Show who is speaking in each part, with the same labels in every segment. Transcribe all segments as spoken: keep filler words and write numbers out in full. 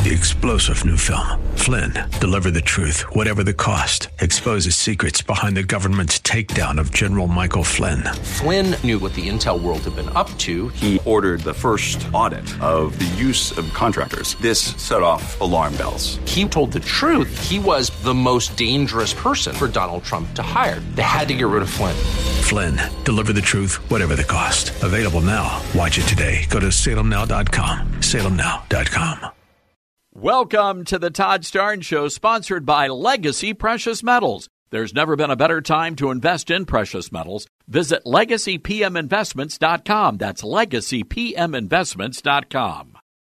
Speaker 1: The explosive new film, Flynn, deliver the truth, whatever the cost. Exposes secrets behind the government's takedown of General Michael Flynn.
Speaker 2: Flynn knew what the intel world had been up to.
Speaker 3: He ordered the first audit of the use of contractors. This set off alarm bells.
Speaker 2: He told the truth. He was the most dangerous person for Donald Trump to hire. They had to get rid of Flynn.
Speaker 1: Flynn, deliver the truth, whatever the cost. Available now. Watch it today. Go to salem now dot com. salem now dot com.
Speaker 4: Welcome to the Todd Starnes Show, sponsored by Legacy Precious Metals. There's never been a better time to invest in precious metals. Visit legacy p m investments dot com. That's legacy p m investments dot com.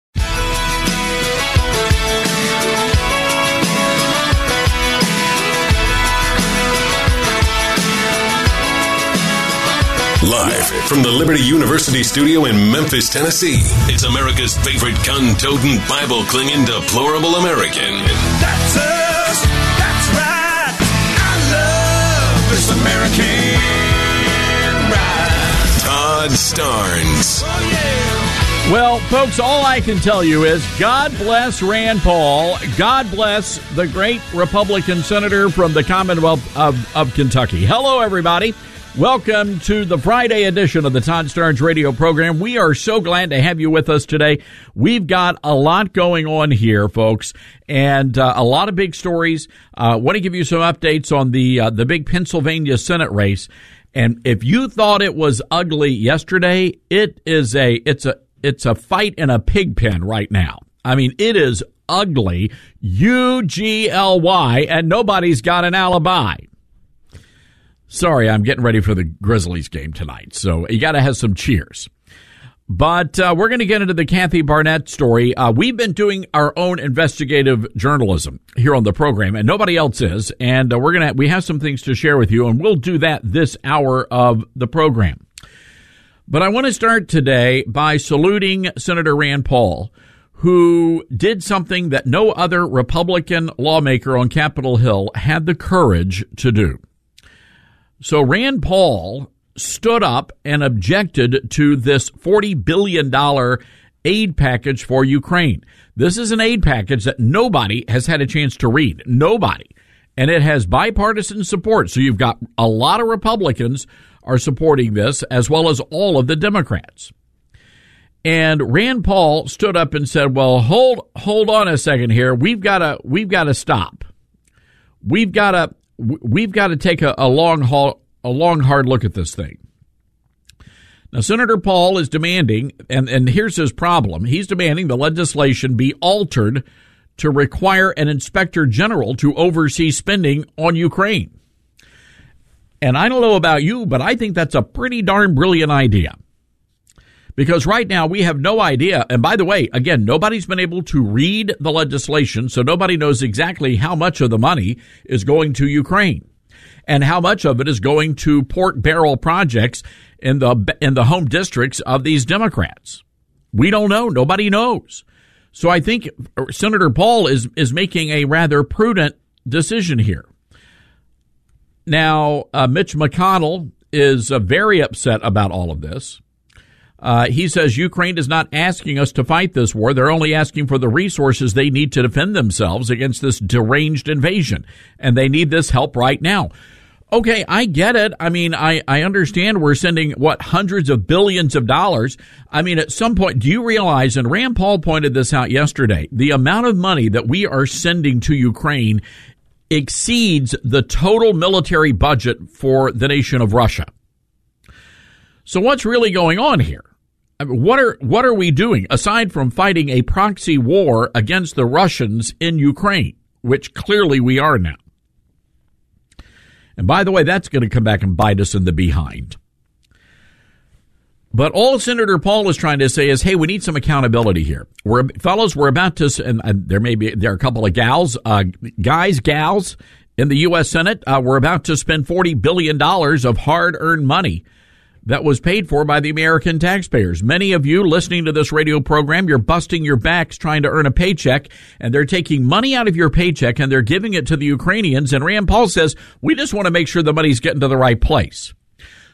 Speaker 5: Live from the Liberty University studio in Memphis, Tennessee, it's America's favorite gun-toting, Bible-clinging, deplorable American.
Speaker 6: That's us. That's right. I love this American ride.
Speaker 5: Todd Starnes.
Speaker 6: Oh, yeah.
Speaker 4: Well, folks, all I can tell you is God bless Rand Paul. God bless the great Republican senator from the Commonwealth of, of Kentucky. Hello, everybody. Welcome to the Friday edition of the Todd Starnes radio program. We are so glad to have you with us today. We've got a lot going on here, folks, and uh, a lot of big stories. I uh, want to give you some updates on the uh, the big Pennsylvania Senate race. And if you thought it was ugly yesterday, it is a it's a it's a fight in a pig pen right now. I mean, it is ugly, U G L Y, and nobody's got an alibi. Sorry, I'm getting ready for the Grizzlies game tonight, so you got to have some cheers. But uh, we're going to get into the Kathy Barnett story. Uh, we've been doing our own investigative journalism here on the program, and nobody else is. And uh, we're gonna we have some things to share with you, and we'll do that this hour of the program. But I want to start today by saluting Senator Rand Paul, who did something that no other Republican lawmaker on Capitol Hill had the courage to do. So Rand Paul stood up and objected to this forty billion dollars aid package for Ukraine. This is an aid package that nobody has had a chance to read. Nobody. And it has bipartisan support. So you've got a lot of Republicans are supporting this, as well as all of the Democrats. And Rand Paul stood up and said, well, hold hold on a second here. We've got to we've got to stop. We've got to We've got to take a, a long haul, a long, hard look at this thing. Now, Senator Paul is demanding, and, and here's his problem. He's demanding the legislation be altered to require an inspector general to oversee spending on Ukraine. And I don't know about you, but I think that's a pretty darn brilliant idea. Because right now we have no idea. And by the way, again, nobody's been able to read the legislation, so nobody knows exactly how much of the money is going to Ukraine and how much of it is going to pork barrel projects in the in the home districts of these Democrats. We don't know. Nobody knows. So I think Senator Paul is is making a rather prudent decision here. Now, uh, Mitch McConnell is uh, very upset about all of this. Uh, he says Ukraine is not asking us to fight this war. They're only asking for the resources they need to defend themselves against this deranged invasion. And they need this help right now. Okay, I get it. I mean, I, I understand we're sending, what, hundreds of billions of dollars. I mean, at some point, do you realize, and Rand Paul pointed this out yesterday, the amount of money that we are sending to Ukraine exceeds the total military budget for the nation of Russia. So what's really going on here? I mean, what are what are we doing aside from fighting a proxy war against the Russians in Ukraine, which clearly we are now? And by the way, that's going to come back and bite us in the behind. But all Senator Paul is trying to say is, hey, we need some accountability here. We're fellows, we're about to, and, and there may be there are a couple of gals, uh, guys, gals in the U S Senate. Uh, we're about to spend forty billion dollars of hard-earned money that was paid for by the American taxpayers. Many of you listening to this radio program, you're busting your backs trying to earn a paycheck, and they're taking money out of your paycheck and they're giving it to the Ukrainians. And Rand Paul says, we just want to make sure the money's getting to the right place.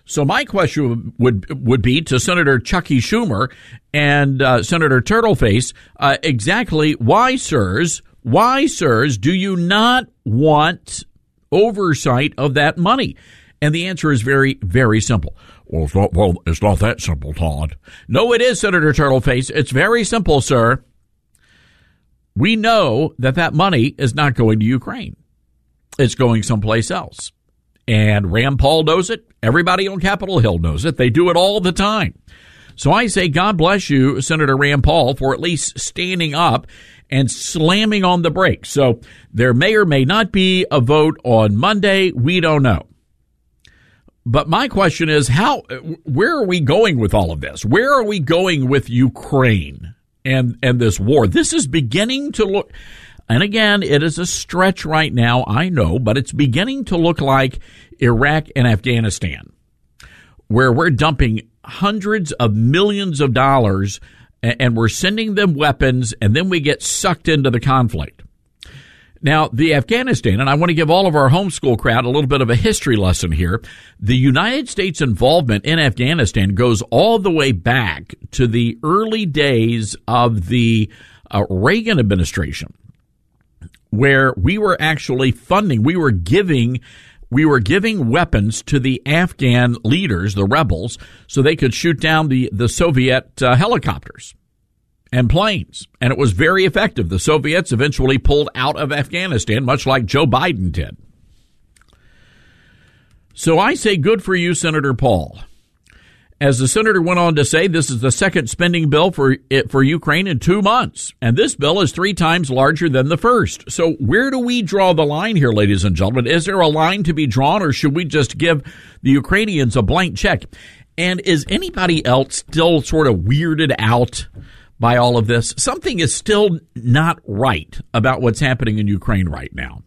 Speaker 4: So my question would would be to Senator Chucky Schumer and uh, Senator Turtleface, uh, exactly why, sirs, why, sirs, do you not want oversight of that money? And the answer is very, very simple. Well, it's not, well, it's not that simple, Todd. No, it is, Senator Turtleface. It's very simple, sir. We know that that money is not going to Ukraine. It's going someplace else. And Rand Paul knows it. Everybody on Capitol Hill knows it. They do it all the time. So I say, God bless you, Senator Rand Paul, for at least standing up and slamming on the brakes. So there may or may not be a vote on Monday. We don't know. But my question is, how, where are we going with all of this? Where are we going with Ukraine and, and this war? This is beginning to look, and again, it is a stretch right now, I know, but it's beginning to look like Iraq and Afghanistan, where we're dumping hundreds of millions of dollars and we're sending them weapons, and then we get sucked into the conflict. Now, the Afghanistan, and I want to give all of our homeschool crowd a little bit of a history lesson here. The United States involvement in Afghanistan goes all the way back to the early days of the uh, Reagan administration, where we were actually funding, we were giving, we were giving weapons to the Afghan leaders, the rebels, so they could shoot down the, the Soviet uh, helicopters and planes. And it was very effective. The Soviets eventually pulled out of Afghanistan, much like Joe Biden did. So I say good for you, Senator Paul. As the senator went on to say, this is the second spending bill for for Ukraine in two months. And this bill is three times larger than the first. So where do we draw the line here, ladies and gentlemen? Is there a line to be drawn, or should we just give the Ukrainians a blank check? And is anybody else still sort of weirded out by all of this? Something is still not right about what's happening in Ukraine right now.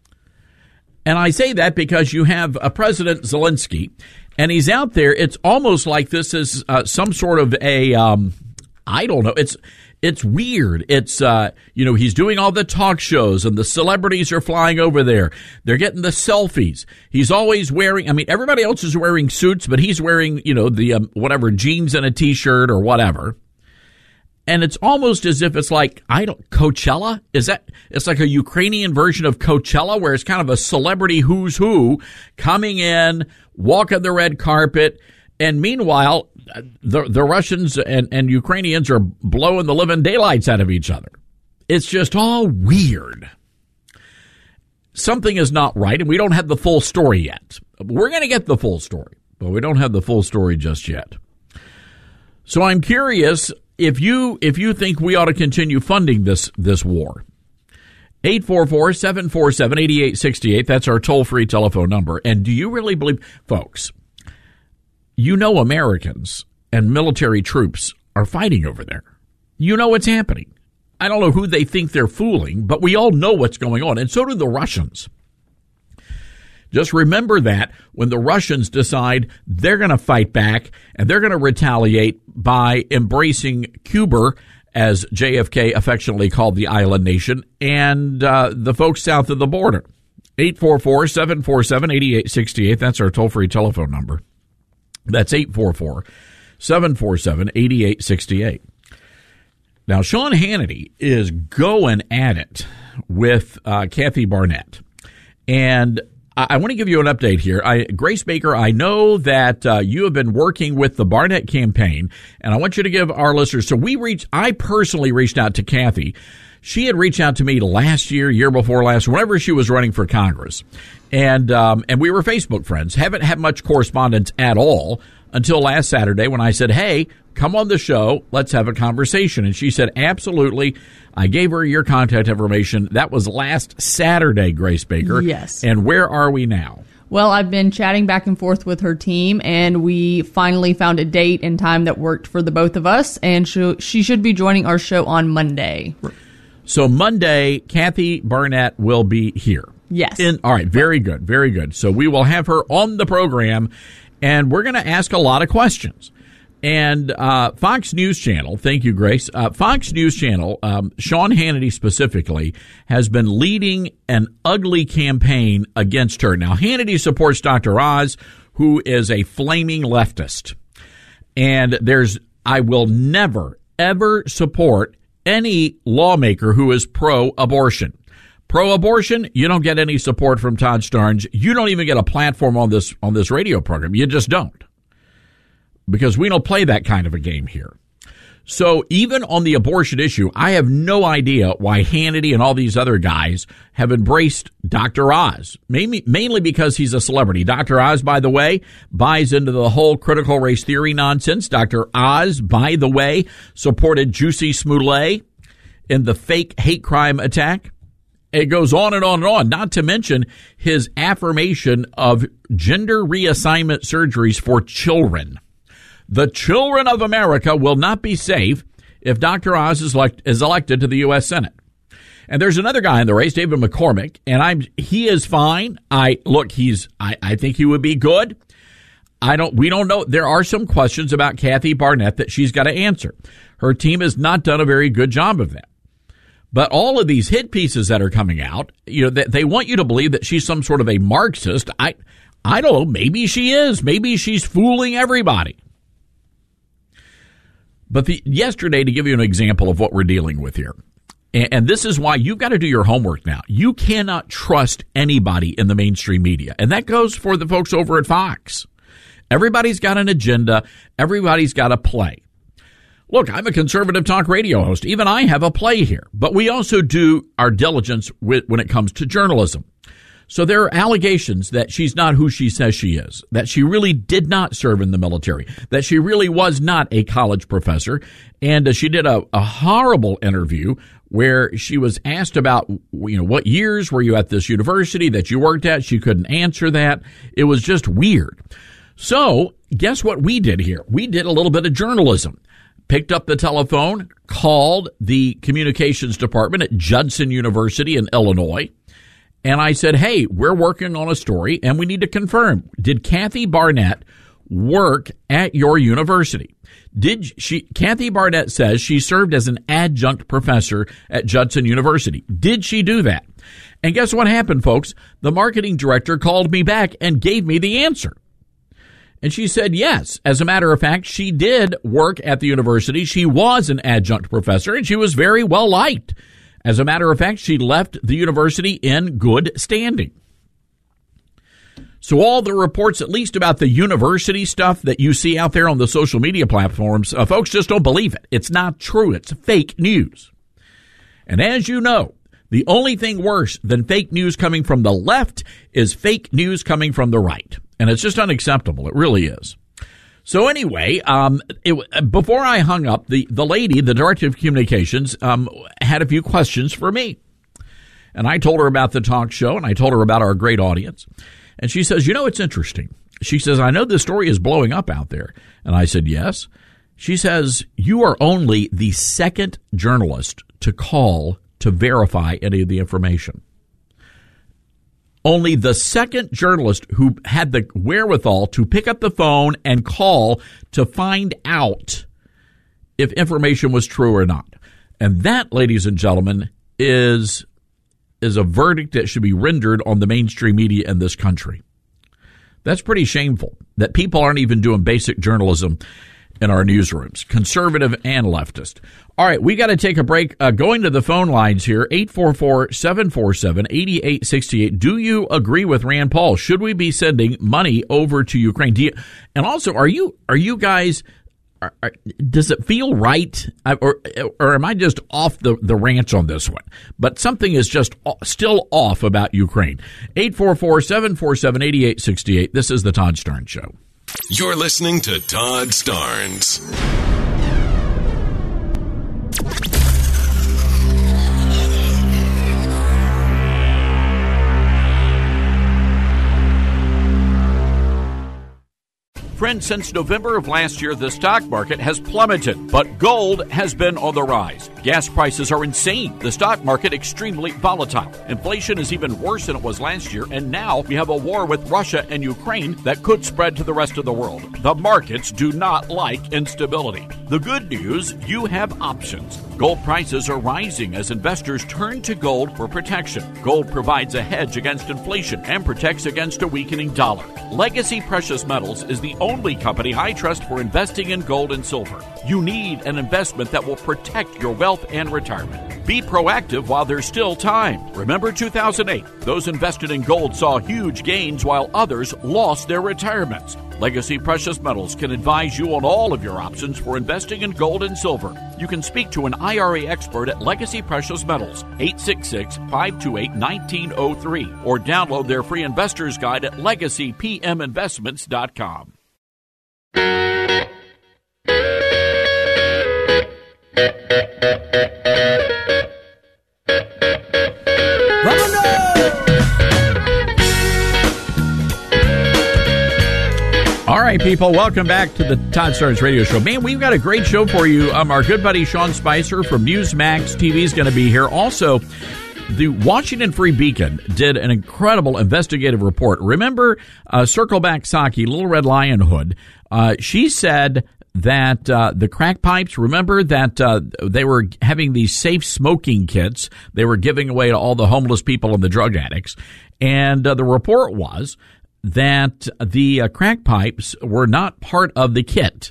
Speaker 4: And I say that because you have a President Zelensky, and he's out there. It's almost like this is uh, some sort of a, um, I don't know, it's it's weird. It's, uh, you know, he's doing all the talk shows, and the celebrities are flying over there. They're getting the selfies. He's always wearing, I mean, everybody else is wearing suits, but he's wearing, you know, the um, whatever, jeans and a T-shirt or whatever. And it's almost as if it's like, I don't, Coachella? Is that, it's like a Ukrainian version of Coachella, where it's kind of a celebrity who's who coming in, walking the red carpet. And meanwhile, the the Russians and, and Ukrainians are blowing the living daylights out of each other. It's just all weird. Something is not right, and we don't have the full story yet. We're going to get the full story, but we don't have the full story just yet. So I'm curious, If you if you think we ought to continue funding this this war, eight four four, seven four seven, eight eight six eight, that's our toll-free telephone number. And do you really believe, folks, you know Americans and military troops are fighting over there. You know what's happening. I don't know who they think they're fooling, but we all know what's going on, and so do the Russians. Just remember that when the Russians decide they're going to fight back and they're going to retaliate by embracing Cuba, as J F K affectionately called the island nation, and uh, the folks south of the border. eight four four, seven four seven, eight eight six eight. That's our toll-free telephone number. That's eight four four, seven four seven, eight eight six eight. Now, Sean Hannity is going at it with uh, Kathy Barnett. And I want to give you an update here. I, Grace Baker, I know that uh, you have been working with the Barnett campaign, and I want you to give our listeners. So we reached, I personally reached out to Kathy. She had reached out to me last year, year before last, whenever she was running for Congress. And, um, and we were Facebook friends. Haven't had much correspondence at all until last Saturday when I said, hey, come on the show. Let's have a conversation. And she said, absolutely. I gave her your contact information. That was last Saturday, Grace Baker.
Speaker 7: Yes.
Speaker 4: And where are we now?
Speaker 7: Well, I've been chatting back and forth with her team, and we finally found a date and time that worked for the both of us, and she, she should be joining our show on Monday.
Speaker 4: So Monday, Kathy Barnett will be here.
Speaker 7: Yes.
Speaker 4: In, all right, very good, very good. So we will have her on the program, and we're going to ask a lot of questions. And uh, Fox News Channel, thank you, Grace. Uh, Fox News Channel, um, Sean Hannity specifically, has been leading an ugly campaign against her. Now, Hannity supports Doctor Oz, who is a flaming leftist. And there's, I will never, ever support any lawmaker who is pro-abortion. Pro-abortion, you don't get any support from Todd Starnes. You don't even get a platform on this on this radio program. You just don't. Because we don't play that kind of a game here. So even on the abortion issue, I have no idea why Hannity and all these other guys have embraced Doctor Oz, mainly, mainly because he's a celebrity. Doctor Oz, by the way, buys into the whole critical race theory nonsense. Doctor Oz, by the way, supported Jussie Smollett in the fake hate crime attack. It goes on and on and on, not to mention his affirmation of gender reassignment surgeries for children. The children of America will not be safe if Doctor Oz is, elect, is elected to the U S Senate. And there's another guy in the race, David McCormick, and I'm he is fine. I look, he's I, I think he would be good. I don't we don't know. There are some questions about Kathy Barnett that she's got to answer. Her team has not done a very good job of that. But all of these hit pieces that are coming out, you know, they, they want you to believe that she's some sort of a Marxist. I I don't know, maybe she is. Maybe she's fooling everybody. But the, yesterday, to give you an example of what we're dealing with here, and, and this is why you've got to do your homework now. You cannot trust anybody in the mainstream media, and that goes for the folks over at Fox. Everybody's got an agenda. Everybody's got a play. Look, I'm a conservative talk radio host. Even I have a play here, but we also do our diligence with, when it comes to journalism. So there are allegations that she's not who she says she is, that she really did not serve in the military, that she really was not a college professor. And uh, she did a, a horrible interview where she was asked about, you know, what years were you at this university that you worked at? She couldn't answer that. It was just weird. So guess what we did here? We did a little bit of journalism. Picked up the telephone, called the communications department at Judson University in Illinois. And I said, hey, we're working on a story and we need to confirm. Did Kathy Barnett work at your university? Did she, Kathy Barnett says she served as an adjunct professor at Judson University. Did she do that? And guess what happened, folks? The marketing director called me back and gave me the answer. And she said, yes, as a matter of fact, she did work at the university. She was an adjunct professor and she was very well liked. As a matter of fact, she left the university in good standing. So all the reports, at least about the university stuff that you see out there on the social media platforms, uh, folks just don't believe it. It's not true. It's fake news. And as you know, the only thing worse than fake news coming from the left is fake news coming from the right. And it's just unacceptable. It really is. So anyway, um, it, before I hung up, the, the lady, the director of communications, um, had a few questions for me. And I told her about the talk show, and I told her about our great audience. And she says, you know, it's interesting. She says, I know this story is blowing up out there. And I said, yes. She says, you are only the second journalist to call to verify any of the information. Only the second journalist who had the wherewithal to pick up the phone and call to find out if information was true or not. And that, ladies and gentlemen, is, is a verdict that should be rendered on the mainstream media in this country. That's pretty shameful that people aren't even doing basic journalism in our newsrooms, conservative and leftist. All right, we got to take a break. Uh, going to the phone lines here, eight four four, seven four seven, eight eight six eight. Do you agree with Rand Paul? Should we be sending money over to Ukraine? Do you, and also, are you are you guys, are, are, does it feel right? Or, or am I just off the, the ranch on this one? But something is just still off about Ukraine. eight four four, seven four seven, eight eight six eight. This is the Todd Starnes Show.
Speaker 5: You're listening to Todd Starnes.
Speaker 4: Friends, since November of last year, the stock market has plummeted, but gold has been on the rise. Gas prices are insane. The stock market extremely volatile. Inflation is even worse than it was last year, and now we have a war with Russia and Ukraine that could spread to the rest of the world. The markets do not like instability. The good news, you have options. Gold prices are rising as investors turn to gold for protection. Gold provides a hedge against inflation and protects against a weakening dollar. Legacy Precious Metals is the only company I trust for investing in gold and silver. You need an investment that will protect your wealth and retirement. Be proactive while there's still time. Remember two thousand eight. Those invested in gold saw huge gains while others lost their retirements. Legacy Precious Metals can advise you on all of your options for investing in gold and silver. You can speak to an I R A expert at Legacy Precious Metals, eight six six, five two eight, one nine zero three, or download their free investor's guide at legacy p m investments dot com. All right, people, welcome back to the Todd Starnes Radio Show. Man, we've got a great show for you. Um, our good buddy Sean Spicer from Newsmax T V is going to be here. Also, the Washington Free Beacon did an incredible investigative report. Remember uh, Circleback Psaki, Little Red Lion Hood? Uh, she said that uh, the crack pipes, remember that uh, they were having these safe smoking kits they were giving away to all the homeless people and the drug addicts. And uh, the report was that the uh, crack pipes were not part of the kit.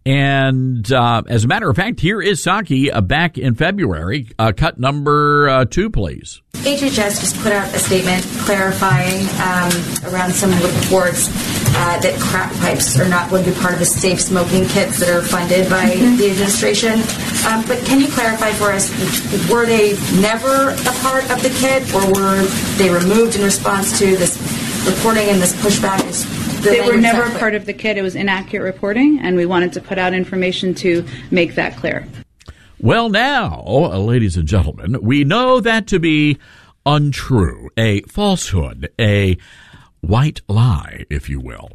Speaker 4: And uh, as a matter of fact, here is Psaki uh, back in February. Uh, cut number uh, two, please.
Speaker 8: H H S just put out a statement clarifying um, around some reports uh, that crack pipes are not going to be part of the safe smoking kits that are funded by mm-hmm. the administration. Um, but can you clarify for us, were they never a part of the kit, or were they removed in response to this reporting and this pushback? Is the
Speaker 9: they were never part of the kit. It was inaccurate reporting, and we wanted to put out information to make that clear.
Speaker 4: Well, now, uh, ladies and gentlemen, we know that to be untrue, a falsehood, a white lie, if you will.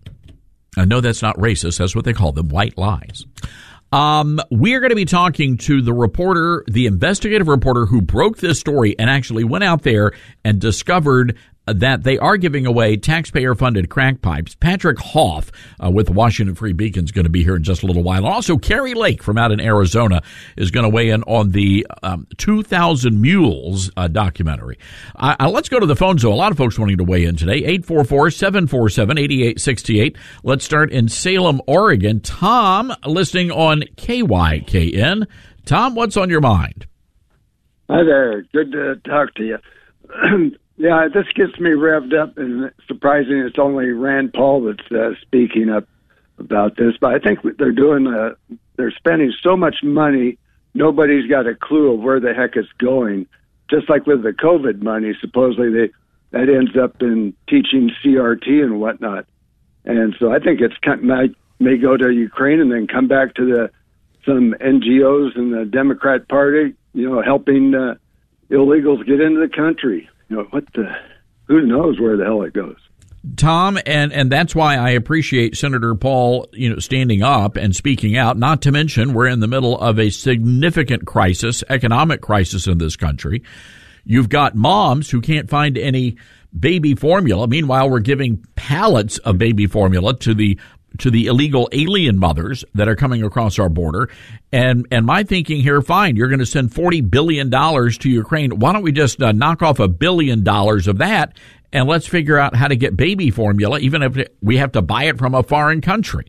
Speaker 4: I know that's not racist. That's what they call them, white lies. Um, we're going to be talking to the reporter, the investigative reporter who broke this story and actually went out there and discovered that they are giving away taxpayer-funded crack pipes. Patrick Hoff uh, with the Washington Free Beacon is going to be here in just a little while. Also, Carrie Lake from out in Arizona is going to weigh in on the um, two thousand Mules uh, documentary. Uh, uh, let's go to the phone. So a lot of folks wanting to weigh in today. eight four four, seven four seven, eight eight six eight. Let's start in Salem, Oregon. Tom, listening on K Y K N. Tom, what's on your mind?
Speaker 10: Hi there. Good to talk to you. Yeah, this gets me revved up, and it's surprising it's only Rand Paul that's uh, speaking up about this. But I think they're doing, uh, they're spending so much money, nobody's got a clue of where the heck it's going. Just like with the COVID money, supposedly they that ends up in teaching C R T and whatnot. And so I think it's might may go to Ukraine and then come back to the some N G Os and the Democrat Party, you know, helping uh, illegals get into the country. You know, what the, who knows where the hell it goes.
Speaker 4: Tom, and, and that's why I appreciate Senator Paul, you know, standing up and speaking out, not to mention we're in the middle of a significant crisis, economic crisis in this country. You've got moms who can't find any baby formula. Meanwhile, we're giving pallets of baby formula to the to the illegal alien mothers that are coming across our border. And and my thinking here, fine, you're going to send forty billion dollars to Ukraine. Why don't we just uh, knock off a billion dollars of that, and let's figure out how to get baby formula, even if we have to buy it from a foreign country?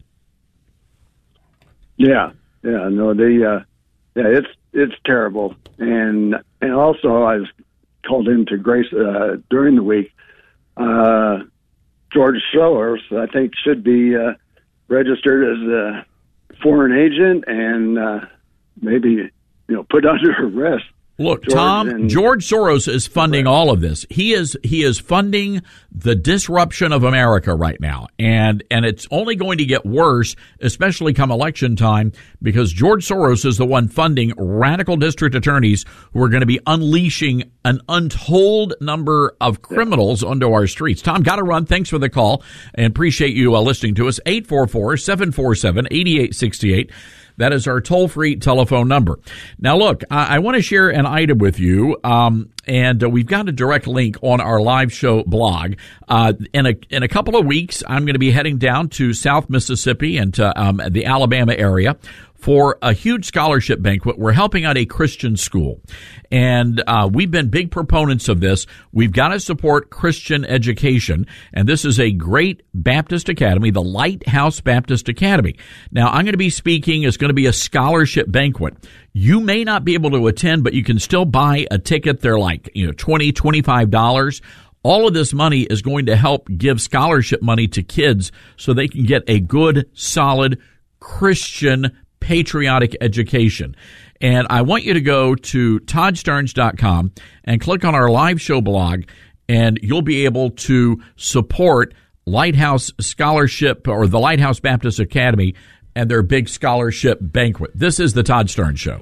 Speaker 10: Yeah, yeah, no, the uh, yeah, it's it's terrible. And and also, I was called into Grace uh, during the week. Uh, George Soros, I think, should be uh, registered as a foreign agent and uh, maybe, you know, put under arrest.
Speaker 4: Look,
Speaker 10: George
Speaker 4: Tom,
Speaker 10: and,
Speaker 4: George Soros is funding all of this. He is he is funding the disruption of America right now, and and it's only going to get worse, especially come election time, because George Soros is the one funding radical district attorneys who are going to be unleashing an untold number of criminals onto our streets. Tom, got to run. Thanks for the call, and appreciate you uh, listening to us. eight four four, seven four seven, eight eight six eight. That is our toll-free telephone number. Now, look, I, I want to share an item with you, um, and uh, we've got a direct link on our live show blog. Uh, in a in a couple of weeks, I'm going to be heading down to South Mississippi and to um, the Alabama area for a huge scholarship banquet. We're helping out a Christian school, and uh, we've been big proponents of this. We've got to support Christian education, and this is a great Baptist academy, the Lighthouse Baptist Academy. Now, I'm going to be speaking. It's going to be a scholarship banquet. You may not be able to attend, but you can still buy a ticket. They're like, you know, twenty dollars, twenty-five dollars. All of this money is going to help give scholarship money to kids so they can get a good, solid Christian patriotic education. And I want you to go to todd stearns dot com and click on our live show blog, and you'll be able to support Lighthouse Scholarship or the Lighthouse Baptist Academy and their big scholarship banquet. This is the Todd Stearns Show.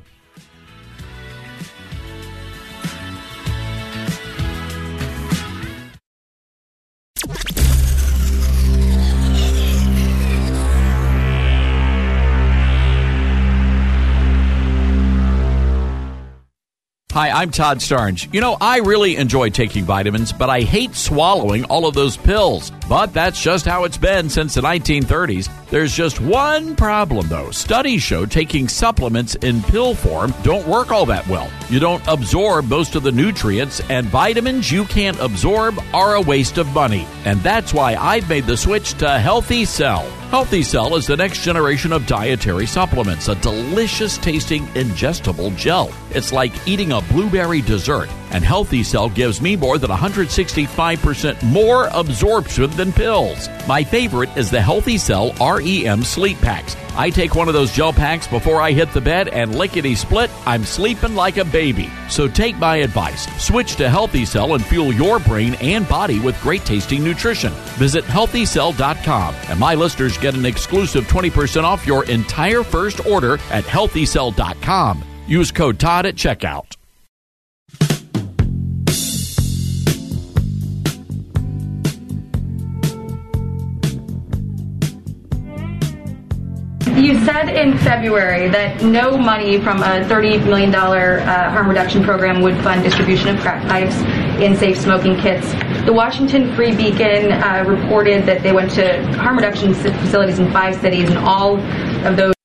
Speaker 4: Hi, I'm Todd Stearns. You know, I really enjoy taking vitamins, but I hate swallowing all of those pills. But that's just how it's been since the nineteen thirties. There's just one problem, though. Studies show taking supplements in pill form don't work all that well. You don't absorb most of the nutrients, and vitamins you can't absorb are a waste of money. And that's why I've made the switch to Healthy Cell. Healthy Cell is the next generation of dietary supplements, a delicious-tasting ingestible gel. It's like eating a blueberry dessert, and Healthy Cell gives me more than one hundred sixty-five percent more absorption than pills. My favorite is the Healthy Cell R E M Sleep Packs. I take one of those gel packs before I hit the bed, and lickety-split, I'm sleeping like a baby. So take my advice. Switch to Healthy Cell and fuel your brain and body with great-tasting nutrition. Visit healthy cell dot com, and my listeners get an exclusive twenty percent off your entire first order at healthy cell dot com. Use code Todd at checkout.
Speaker 8: You said in February that no money from a thirty million dollars uh, harm reduction program would fund distribution of crack pipes in safe smoking kits. The Washington Free Beacon uh, reported that they went to harm reduction facilities in five cities, and all of those.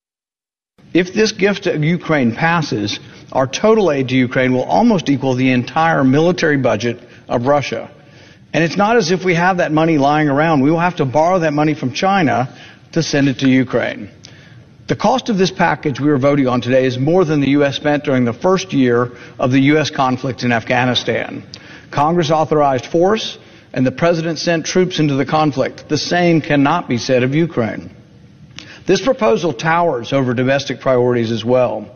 Speaker 11: If this gift to Ukraine passes, our total aid to Ukraine will almost equal the entire military budget of Russia. And it's not as if we have that money lying around. We will have to borrow that money from China to send it to Ukraine. The cost of this package we are voting on today is more than the U S spent during the first year of the U S conflict in Afghanistan. Congress authorized force, and the President sent troops into the conflict. The same cannot be said of Ukraine. This proposal towers over domestic priorities as well.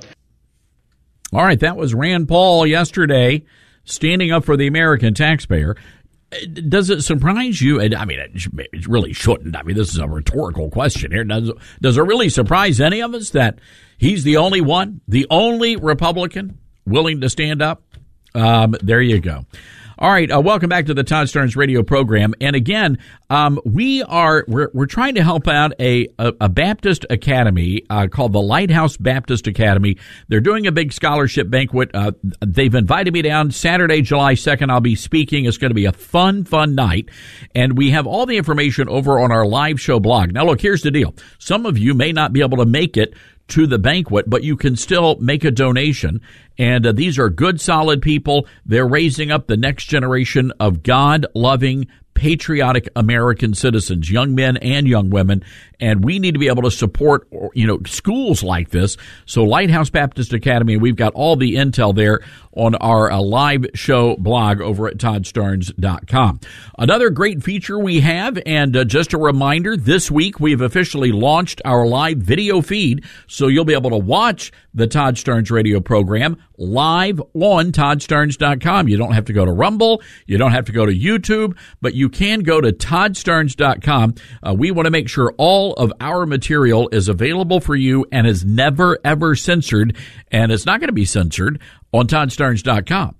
Speaker 4: All right, that was Rand Paul yesterday, standing up for the American taxpayer. Does it surprise you? I mean, it really shouldn't. I mean, this is a rhetorical question here. Does, does it really surprise any of us that he's the only one, the only Republican willing to stand up? Um, there you go. All right, uh, welcome back to the Todd Stearns radio program. And again, um, we are we're we're trying to help out a a, a Baptist academy uh, called the Lighthouse Baptist Academy. They're doing a big scholarship banquet. Uh, they've invited me down Saturday, July second. I'll be speaking. It's going to be a fun, fun night, and we have all the information over on our live show blog. Now, look, here's the deal. Some of you may not be able to make it to the banquet, but you can still make a donation. And uh, these are good, solid people. They're raising up the next generation of God-loving, patriotic American citizens, young men and young women. And we need to be able to support, you know, schools like this. So Lighthouse Baptist Academy, we've got all the intel there on our uh, live show blog over at todd stearns dot com. Another great feature we have, and uh, just a reminder, this week we've officially launched our live video feed, so you'll be able to watch the Todd Stearns radio program live on todd stearns dot com. You don't have to go to Rumble, you don't have to go to YouTube, but you can go to todd stearns dot com. Uh, we want to make sure all of our material is available for you and is never, ever censored, and it's not going to be censored on todd stearns dot com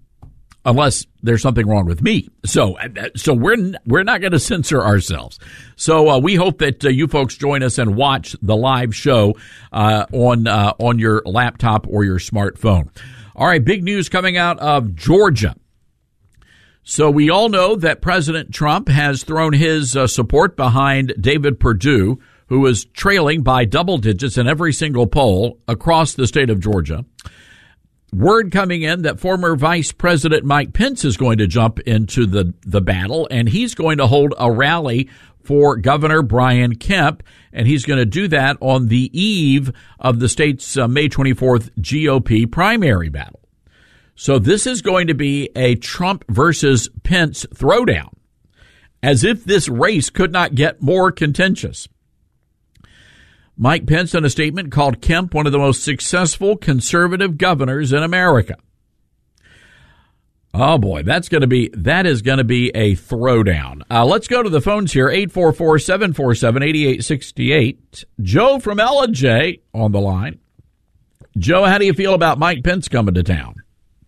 Speaker 4: unless there's something wrong with me. So, so we're we're not going to censor ourselves. So uh, we hope that uh, you folks join us and watch the live show uh, on uh, on your laptop or your smartphone. All right, big news coming out of Georgia. So we all know that President Trump has thrown his uh, support behind David Perdue who is trailing by double digits in every single poll across the state of Georgia. Word coming in that former Vice President Mike Pence is going to jump into the, the battle, and he's going to hold a rally for Governor Brian Kemp, and he's going to do that on the eve of the state's uh, May twenty-fourth G O P primary battle. So this is going to be a Trump versus Pence throwdown, as if this race could not get more contentious. Mike Pence, in a statement, called Kemp one of the most successful conservative governors in America. Oh boy, that's going to be that is going to be a throwdown. Uh, let's go to the phones here. eight four four, seven four seven, eight eight six eight. Joe from L and J on the line. Joe, how do you feel about Mike Pence coming to town?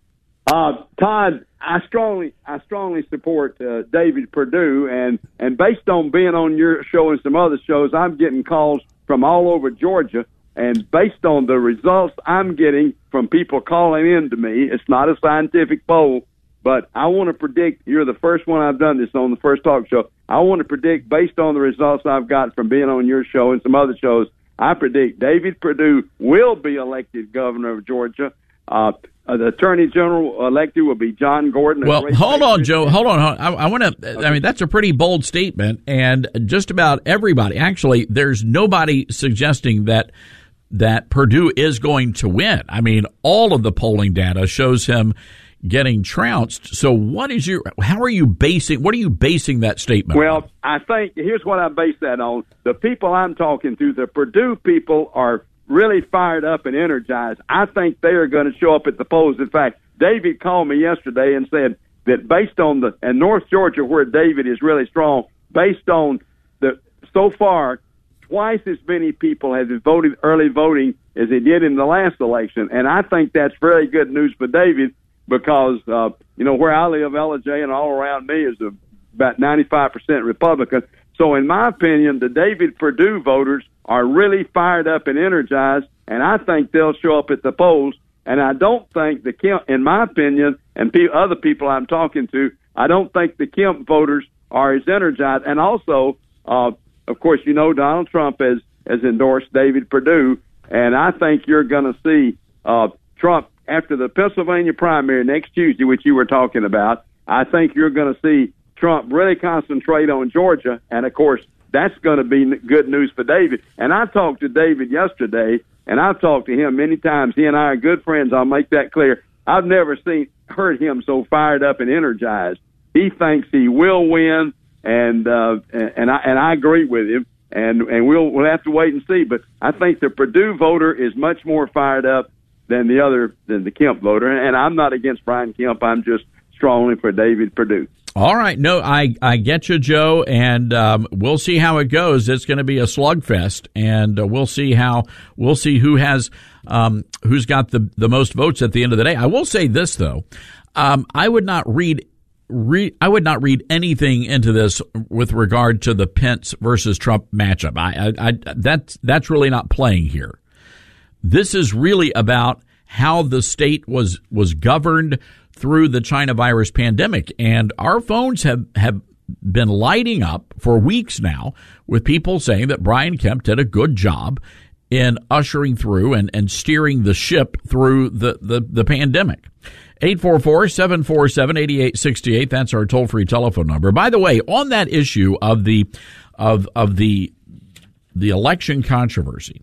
Speaker 12: Uh, Todd, I strongly, I strongly support uh, David Perdue, and and based on being on your show and some other shows, I'm getting calls from all over Georgia, and based on the results I'm getting from people calling in to me, it's not a scientific poll, but I want to predict. You're the first one I've done this on, the first talk show. I want to predict based on the results I've got from being on your show and some other shows. I predict David Perdue will be elected governor of Georgia. Uh, Uh, the Attorney General elected will be John Gordon.
Speaker 4: Well, hold on, Joe. Hold on. I, I want to. Okay. I mean, that's a pretty bold statement, and just about everybody. Actually, there's nobody suggesting that that Perdue is going to win. I mean, all of the polling data shows him getting trounced. So, what is your? How are you basing? What are you basing that statement
Speaker 12: well,
Speaker 4: on?
Speaker 12: Well, I think here's what I base that on. The people I'm talking to, the Perdue people, are really fired up and energized. I think they are going to show up at the polls. In fact, David called me yesterday and said that based on the, and North Georgia, where David is really strong, based on the, so far, twice as many people have voted early voting as they did in the last election. And I think that's very good news for David because, uh, you know, where I live, L and J and all around me is a, about ninety-five percent Republican. So in my opinion, the David Perdue voters are really fired up and energized, and I think they'll show up at the polls. And I don't think the Kemp, in my opinion, and pe- other people I'm talking to, I don't think the Kemp voters are as energized. And also, uh, of course, you know Donald Trump has, has endorsed David Perdue, and I think you're going to see uh, Trump after the Pennsylvania primary next Tuesday, which you were talking about. I think you're going to see Trump really concentrate on Georgia, and of course, that's going to be good news for David. And I talked to David yesterday, and I've talked to him many times. He and I are good friends. I'll make that clear. I've never seen heard him so fired up and energized. He thinks he will win, and uh, and I and I agree with him. And and we'll we'll have to wait and see. But I think the Perdue voter is much more fired up than the other than the Kemp voter. And I'm not against Brian Kemp. I'm just strongly for David Perdue.
Speaker 4: All right. No, I, I get you, Joe, and um, we'll see how it goes. It's going to be a slugfest, and uh, we'll see how we'll see who has um, who's got the, the most votes at the end of the day. I will say this though, um, I would not read re, I would not read anything into this with regard to the Pence versus Trump matchup. I, I, I that's that's really not playing here. This is really about how the state was was governed through the China virus pandemic. And our phones have, have been lighting up for weeks now with people saying that Brian Kemp did a good job in ushering through and, and steering the ship through the, the, the pandemic. eight four four, seven four seven, eight eight six eight. That's our toll-free telephone number. By the way, on that issue of the of of the the election controversy,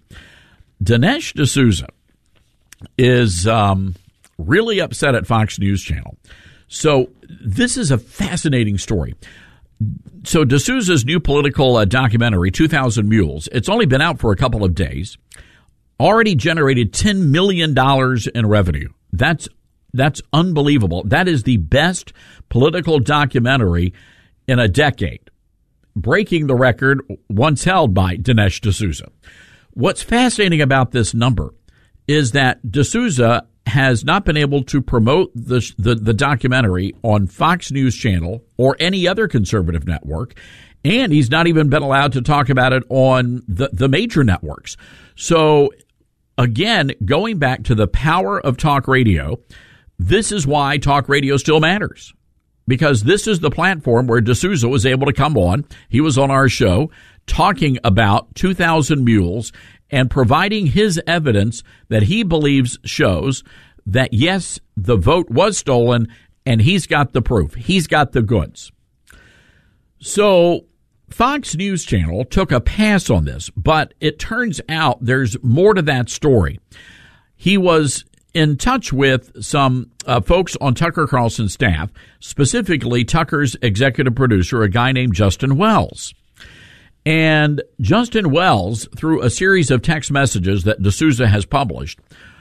Speaker 4: Dinesh D'Souza is um really upset at Fox News Channel. So this is a fascinating story. So D'Souza's new political uh, documentary, two thousand Mules, it's only been out for a couple of days, already generated ten million dollars in revenue. That's that's unbelievable. That is the best political documentary in a decade, breaking the record once held by Dinesh D'Souza. What's fascinating about this number is that D'Souza has not been able to promote the, the the documentary on Fox News Channel or any other conservative network, and he's not even been allowed to talk about it on the, the major networks. So, again, going back to the power of talk radio, this is why talk radio still matters. because this is the platform where D'Souza was able to come on. He was on our show talking about two thousand Mules and providing his evidence that he believes shows that, yes, the vote was stolen, and he's got the proof. He's got the goods. So Fox News Channel took a pass on this, but it turns out there's more to that story. He was in touch with some uh, folks on Tucker Carlson's staff, specifically Tucker's executive producer, a guy named Justin Wells. And Justin Wells, through a series of text messages that D'Souza has published,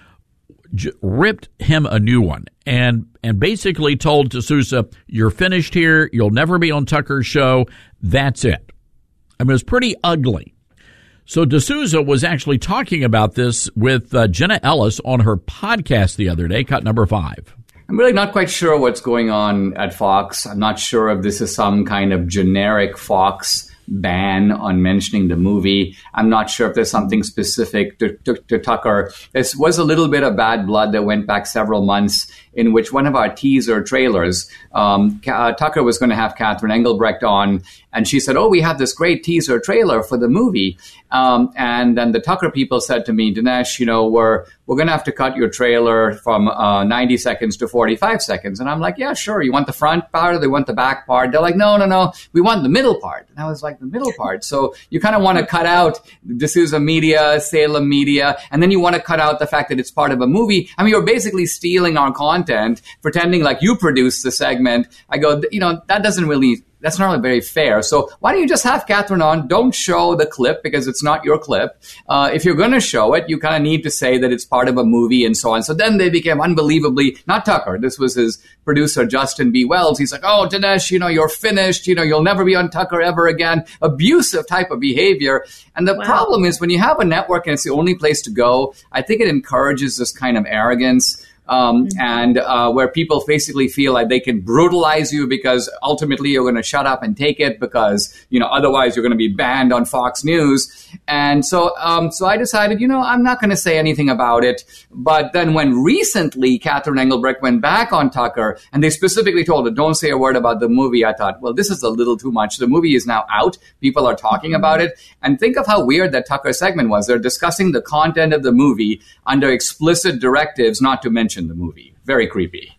Speaker 4: j- ripped him a new one and and basically told D'Souza, you're finished here. You'll never be on Tucker's show. That's it. I mean, it was pretty ugly. So D'Souza was actually talking about this with uh, Jenna Ellis on her podcast the other day, cut number five.
Speaker 13: I'm really not quite sure what's going on at Fox. I'm not sure if this is some kind of generic Fox ban on mentioning the movie. I'm not sure if there's something specific to, to, to Tucker. There was a little bit of bad blood that went back several months in which one of our teaser trailers, um, uh, Tucker was going to have Catherine Engelbrecht on, and she said, oh, we have this great teaser trailer for the movie. Um, and then the Tucker people said to me, Dinesh, you know, we're we're going to have to cut your trailer from uh, ninety seconds to forty-five seconds. And I'm like, yeah, sure. You want the front part or they want the back part? They're like, no, no, no. We want the middle part. And I was like, the middle part. So you kind of want to cut out D'Souza Media, Salem Media, and then you want to cut out the fact that it's part of a movie. I mean, you're basically stealing our content, pretending like you produced the segment. I go, you know, that doesn't really... That's not really very fair. So why don't you just have Catherine on? Don't show the clip because it's not your clip. Uh, if you're going to show it, you kind of need to say that it's part of a movie and so on. So then they became unbelievably, not Tucker. This was his producer, Justin B. Wells. He's like, oh, Dinesh, you know, you're finished. You know, you'll never be on Tucker ever again. Abusive type of behavior. And the wow. problem is when you have a network and it's the only place to go, I think it encourages this kind of arrogance. Um, and uh, where people basically feel like they can brutalize you because ultimately you're going to shut up and take it because, you know, otherwise you're going to be banned on Fox News. And so um, so I decided, you know, I'm not going to say anything about it. But then when recently Catherine Engelbrecht went back on Tucker and they specifically told her, don't say a word about the movie, I thought, well, this is a little too much. The movie is now out. People are talking about it. And think of how weird that Tucker segment was. They're discussing the content of the movie under explicit directives not to mention the movie. Very creepy.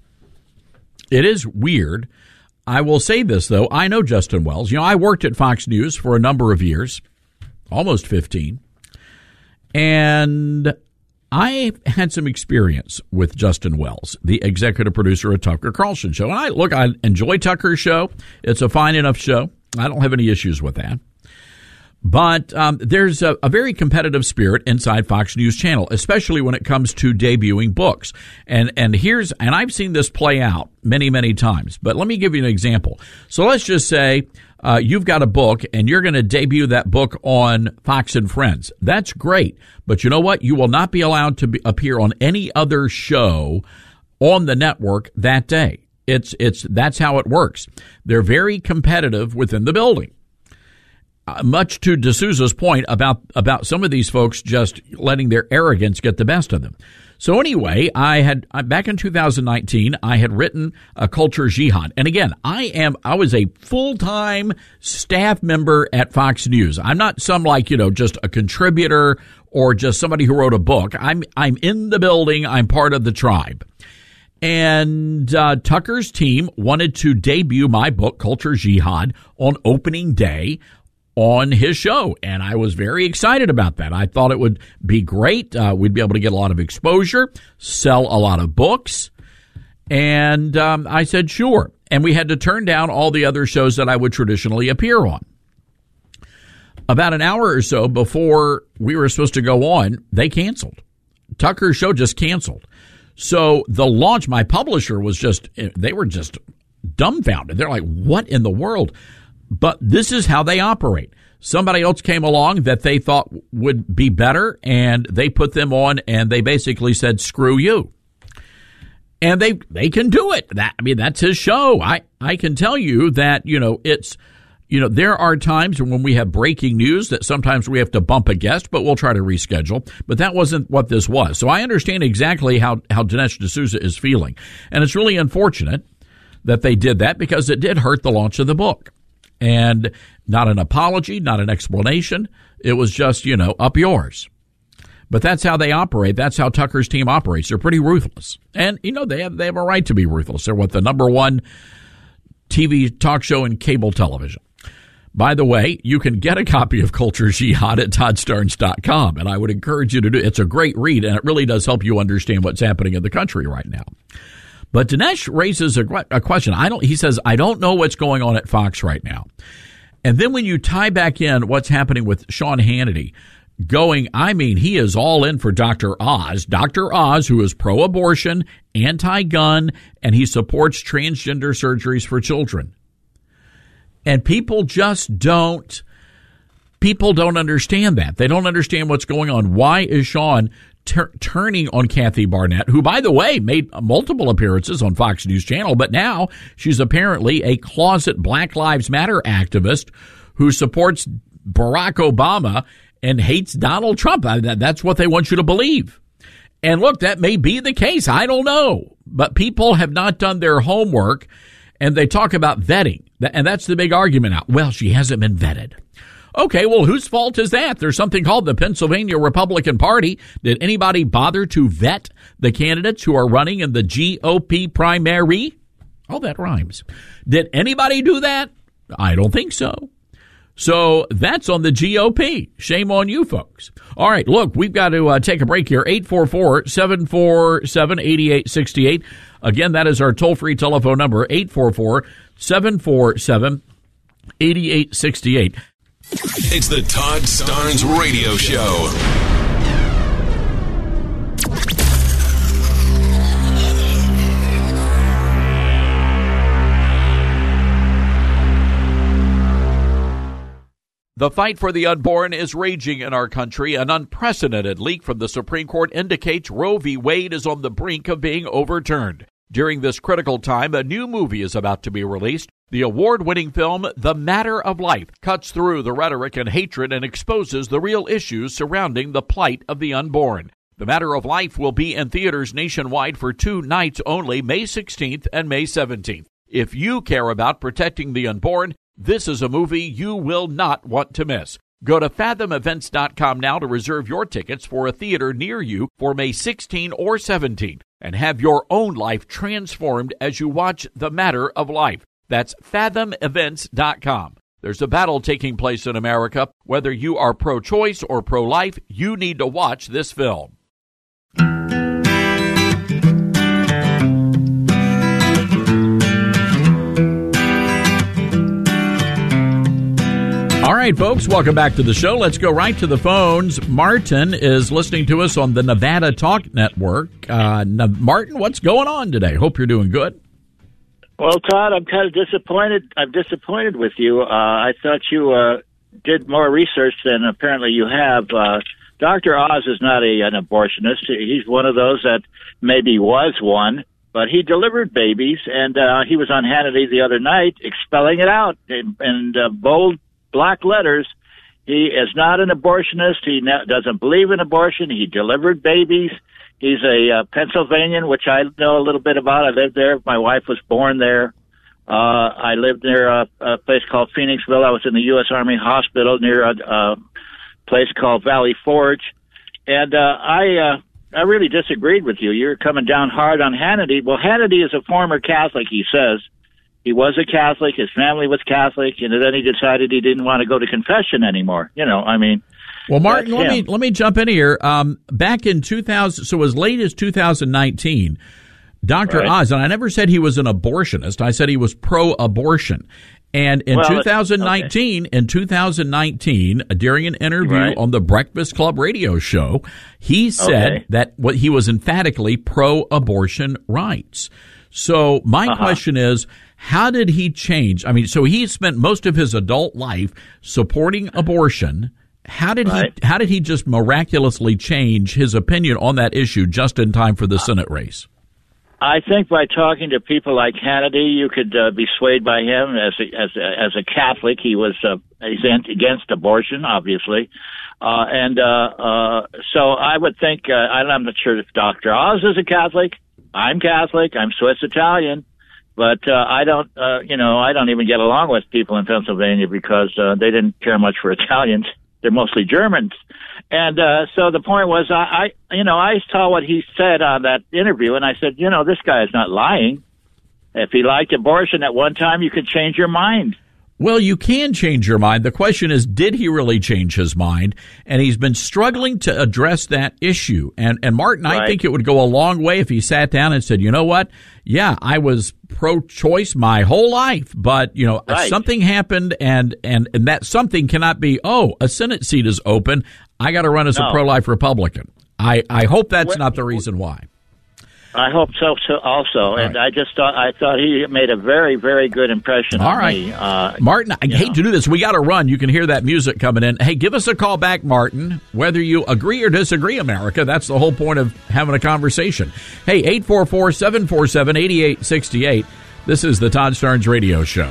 Speaker 4: It is weird. I will say this, though. I know Justin Wells. You know, I worked at Fox News for a number of years, almost fifteen. And I had some experience with Justin Wells, the executive producer of Tucker Carlson Show. And I look, I enjoy Tucker's show. It's a fine enough show. I don't have any issues with that. But um, there's a, a very competitive spirit inside Fox News Channel, especially when it comes to debuting books. And and here's and I've seen this play out many, many times. But let me give you an example. So let's just say uh, you've got a book and you're going to debut that book on Fox and Friends. That's great. But you know what? You will not be allowed to be, appear on any other show on the network that day. It's it's that's how it works. They're very competitive within the building. Uh, much to D'Souza's point about, about some of these folks just letting their arrogance get the best of them. So anyway, I had, I, back in two thousand nineteen, I had written a Culture Jihad. And again, I am, I was a full-time staff member at Fox News. I'm not some like, you know, just a contributor or just somebody who wrote a book. I'm, I'm in the building. I'm part of the tribe. And uh, Tucker's team wanted to debut my book, Culture Jihad, on opening day on his show. And I was very excited about that. I thought it would be great. Uh, we'd be able to get a lot of exposure, sell a lot of books. And um, I said, sure. And we had to turn down all the other shows that I would traditionally appear on. About an hour or so before we were supposed to go on, they canceled. Tucker's show just canceled. So the launch, my publisher was just, they were just dumbfounded. They're like, what in the world? But this is how they operate. Somebody else came along that they thought would be better, and they put them on, and they basically said, screw you. And they they can do it. That I mean, that's his show. I, I can tell you that, you know, it's, you know, there are times when we have breaking news that sometimes we have to bump a guest, but we'll try to reschedule. But that wasn't what this was. So I understand exactly how, how Dinesh D'Souza is feeling. And it's really unfortunate that they did that because it did hurt the launch of the book. And not an apology, not an explanation. It was just, you know, up yours. But that's how they operate. That's how Tucker's team operates. They're pretty ruthless. And, you know, they have they have a right to be ruthless. They're what, the number one T V talk show in cable television. By the way, you can get a copy of Culture Jihad at Todd Starnes dot com, and I would encourage you to do it. It's a great read, and it really does help you understand what's happening in the country right now. But Dinesh raises a, a question. I don't. He says, I don't know what's going on at Fox right now. And then when you tie back in what's happening with Sean Hannity, going, I mean, he is all in for Doctor Oz. Doctor Oz, who is pro-abortion, anti-gun, and he supports transgender surgeries for children. And people just don't, people don't understand that. They don't understand what's going on. Why is Sean ter- turning on Kathy Barnett, who, by the way, made multiple appearances on Fox News Channel, but now she's apparently a closet Black Lives Matter activist who supports Barack Obama and hates Donald Trump. That's what they want you to believe. And look, that may be the case. I don't know. But people have not done their homework, and they talk about vetting. And that's the big argument now. Well, she hasn't been vetted. Okay, well, whose fault is that? There's something called the Pennsylvania Republican Party. Did anybody bother to vet the candidates who are running in the G O P primary? Oh, that rhymes. Did anybody do that? I don't think so. So that's on the G O P. Shame on you folks. All right, look, we've got to uh, take a break here. eight four four, seven four seven, eight eight six eight. Again, that is our toll-free telephone number, eight four four, seven four seven, eight eight six eight.
Speaker 5: It's the Todd Starnes Radio Show.
Speaker 4: The fight for the unborn is raging in our country. An unprecedented leak from the Supreme Court indicates Roe v. Wade is on the brink of being overturned. During this critical time, a new movie is about to be released. The award-winning film, The Matter of Life, cuts through the rhetoric and hatred and exposes the real issues surrounding the plight of the unborn. The Matter of Life will be in theaters nationwide for two nights only, May sixteenth and May seventeenth. If you care about protecting the unborn, this is a movie you will not want to miss. Go to fathom events dot com now to reserve your tickets for a theater near you for May sixteenth or seventeenth and have your own life transformed as you watch The Matter of Life. That's fathom events dot com. There's a battle taking place in America. Whether you are pro-choice or pro-life, you need to watch this film. All right, folks, welcome back to the show. Let's go right to the phones. Martin is listening to us on the Nevada Talk Network. Uh, Martin, what's going on today? Hope you're doing good.
Speaker 14: Well, Todd, I'm kind of disappointed. I'm disappointed with you. Uh, I thought you uh, did more research than apparently you have. Uh, Doctor Oz is not a, an abortionist. He's one of those that maybe was one, but he delivered babies, and uh, he was on Hannity the other night expelling it out in, in uh, bold black letters. He is not an abortionist. He ne- doesn't believe in abortion. He delivered babies. He's a uh, Pennsylvanian, which I know a little bit about. I lived there. My wife was born there. Uh, I lived near a, a place called Phoenixville. I was in the U S Army Hospital near a, a place called Valley Forge. And uh, I uh, I really disagreed with you. You're coming down hard on Hannity. Well, Hannity is a former Catholic, he says. He was a Catholic. His family was Catholic. And then he decided he didn't want to go to confession anymore. You know, I mean...
Speaker 4: Well, Martin, let me let me jump in here. Um, back in two thousand, so as late as two thousand nineteen, Doctor Right. Oz, and I never said he was an abortionist. I said he was pro-abortion. And in
Speaker 14: well,
Speaker 4: two thousand nineteen, okay. in two thousand nineteen, during an interview right. on the Breakfast Club radio show, he said okay. that what he was emphatically pro-abortion rights. So my uh-huh. question is, how did he change? I mean, so he spent most of his adult life supporting abortion. How did right. he? How did he just miraculously change his opinion on that issue just in time for the Senate race?
Speaker 14: I think by talking to people like Hannity, you could uh, be swayed by him. As a, as a, as a Catholic, he was uh, he's against abortion, obviously, uh, and uh, uh, so I would think uh, I'm not sure if Doctor Oz is a Catholic. I'm Catholic. I'm Swiss Italian. But uh, I don't, uh, you know, I don't even get along with people in Pennsylvania because uh, they didn't care much for Italians. They're mostly Germans. And uh, so the point was, I, I, you know, I saw what he said on that interview, and I said, you know, this guy is not lying. If he liked abortion at one time, you could change your mind.
Speaker 4: Well, you can change your mind. The question is, did he really change his mind? And he's been struggling to address that issue. And, and Martin, right. I think it would go a long way if he sat down and said, you know what? Yeah, I was pro-choice my whole life, but, you know,
Speaker 14: right.
Speaker 4: something happened, and, and, and that something cannot be, oh, a Senate seat is open. I got to run as
Speaker 14: no.
Speaker 4: a pro-life Republican. I, I hope that's
Speaker 14: well,
Speaker 4: not the reason why.
Speaker 14: I hope so, so also. All and right. I just thought I thought he made a very, very good impression
Speaker 4: All
Speaker 14: on
Speaker 4: right.
Speaker 14: me. Uh,
Speaker 4: Martin, I hate
Speaker 14: know.
Speaker 4: to do this. We got to run. You can hear that music coming in. Hey, give us a call back, Martin, whether you agree or disagree, America. That's the whole point of having a conversation. Hey, eight four four, seven four seven, eight eight six eight. This is the Todd Starnes Radio Show.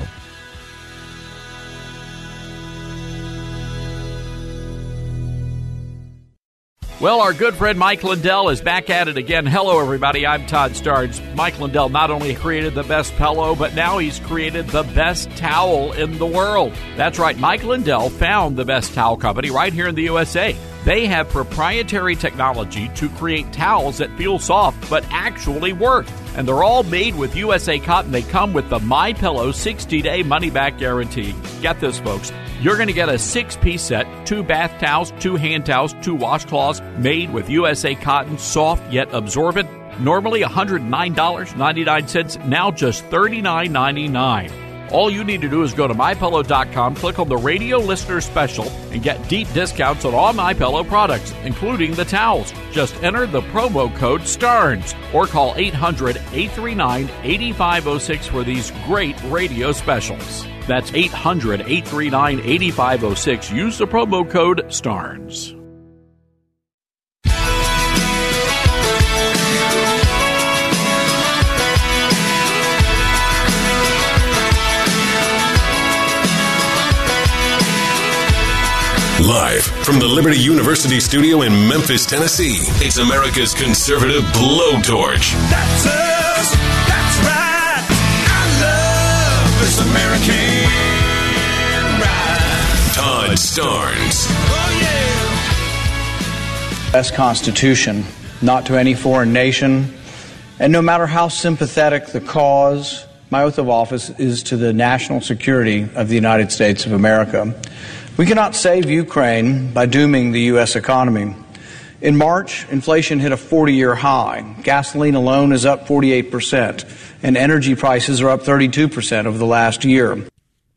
Speaker 4: Well, our good friend Mike Lindell is back at it again. Hello, everybody. I'm Todd Starnes. Mike Lindell not only created the best pillow, but now he's created the best towel in the world. That's right. Mike Lindell found the best towel company right here in the U S A. They have proprietary technology to create towels that feel soft but actually work. And they're all made with U S A cotton. They come with the MyPillow sixty-day money-back guarantee. Get this, folks. You're going to get a six-piece set, two bath towels, two hand towels, two washcloths made with U S A cotton, soft yet absorbent. Normally one hundred nine dollars and ninety-nine cents, now just thirty-nine ninety-nine. All you need to do is go to my pillow dot com, click on the radio listener special, and get deep discounts on all MyPillow products, including the towels. Just enter the promo code STARNS or call eight hundred, eight three nine, eight five zero six for these great radio specials. That's eight hundred, eight three nine, eight five zero six. Use the promo code STARNS.
Speaker 5: Live from the Liberty University studio in Memphis, Tennessee, it's America's conservative blowtorch.
Speaker 6: That's us. That's right. I love this American ride.
Speaker 5: Todd Starnes.
Speaker 6: Oh, yeah.
Speaker 11: U S Constitution, not to any foreign nation, and no matter how sympathetic the cause, my oath of office is to the national security of the United States of America. We cannot save Ukraine by dooming the U S economy. In March, inflation hit a forty-year high. Gasoline alone is up forty-eight percent, and energy prices are up thirty-two percent over the last year.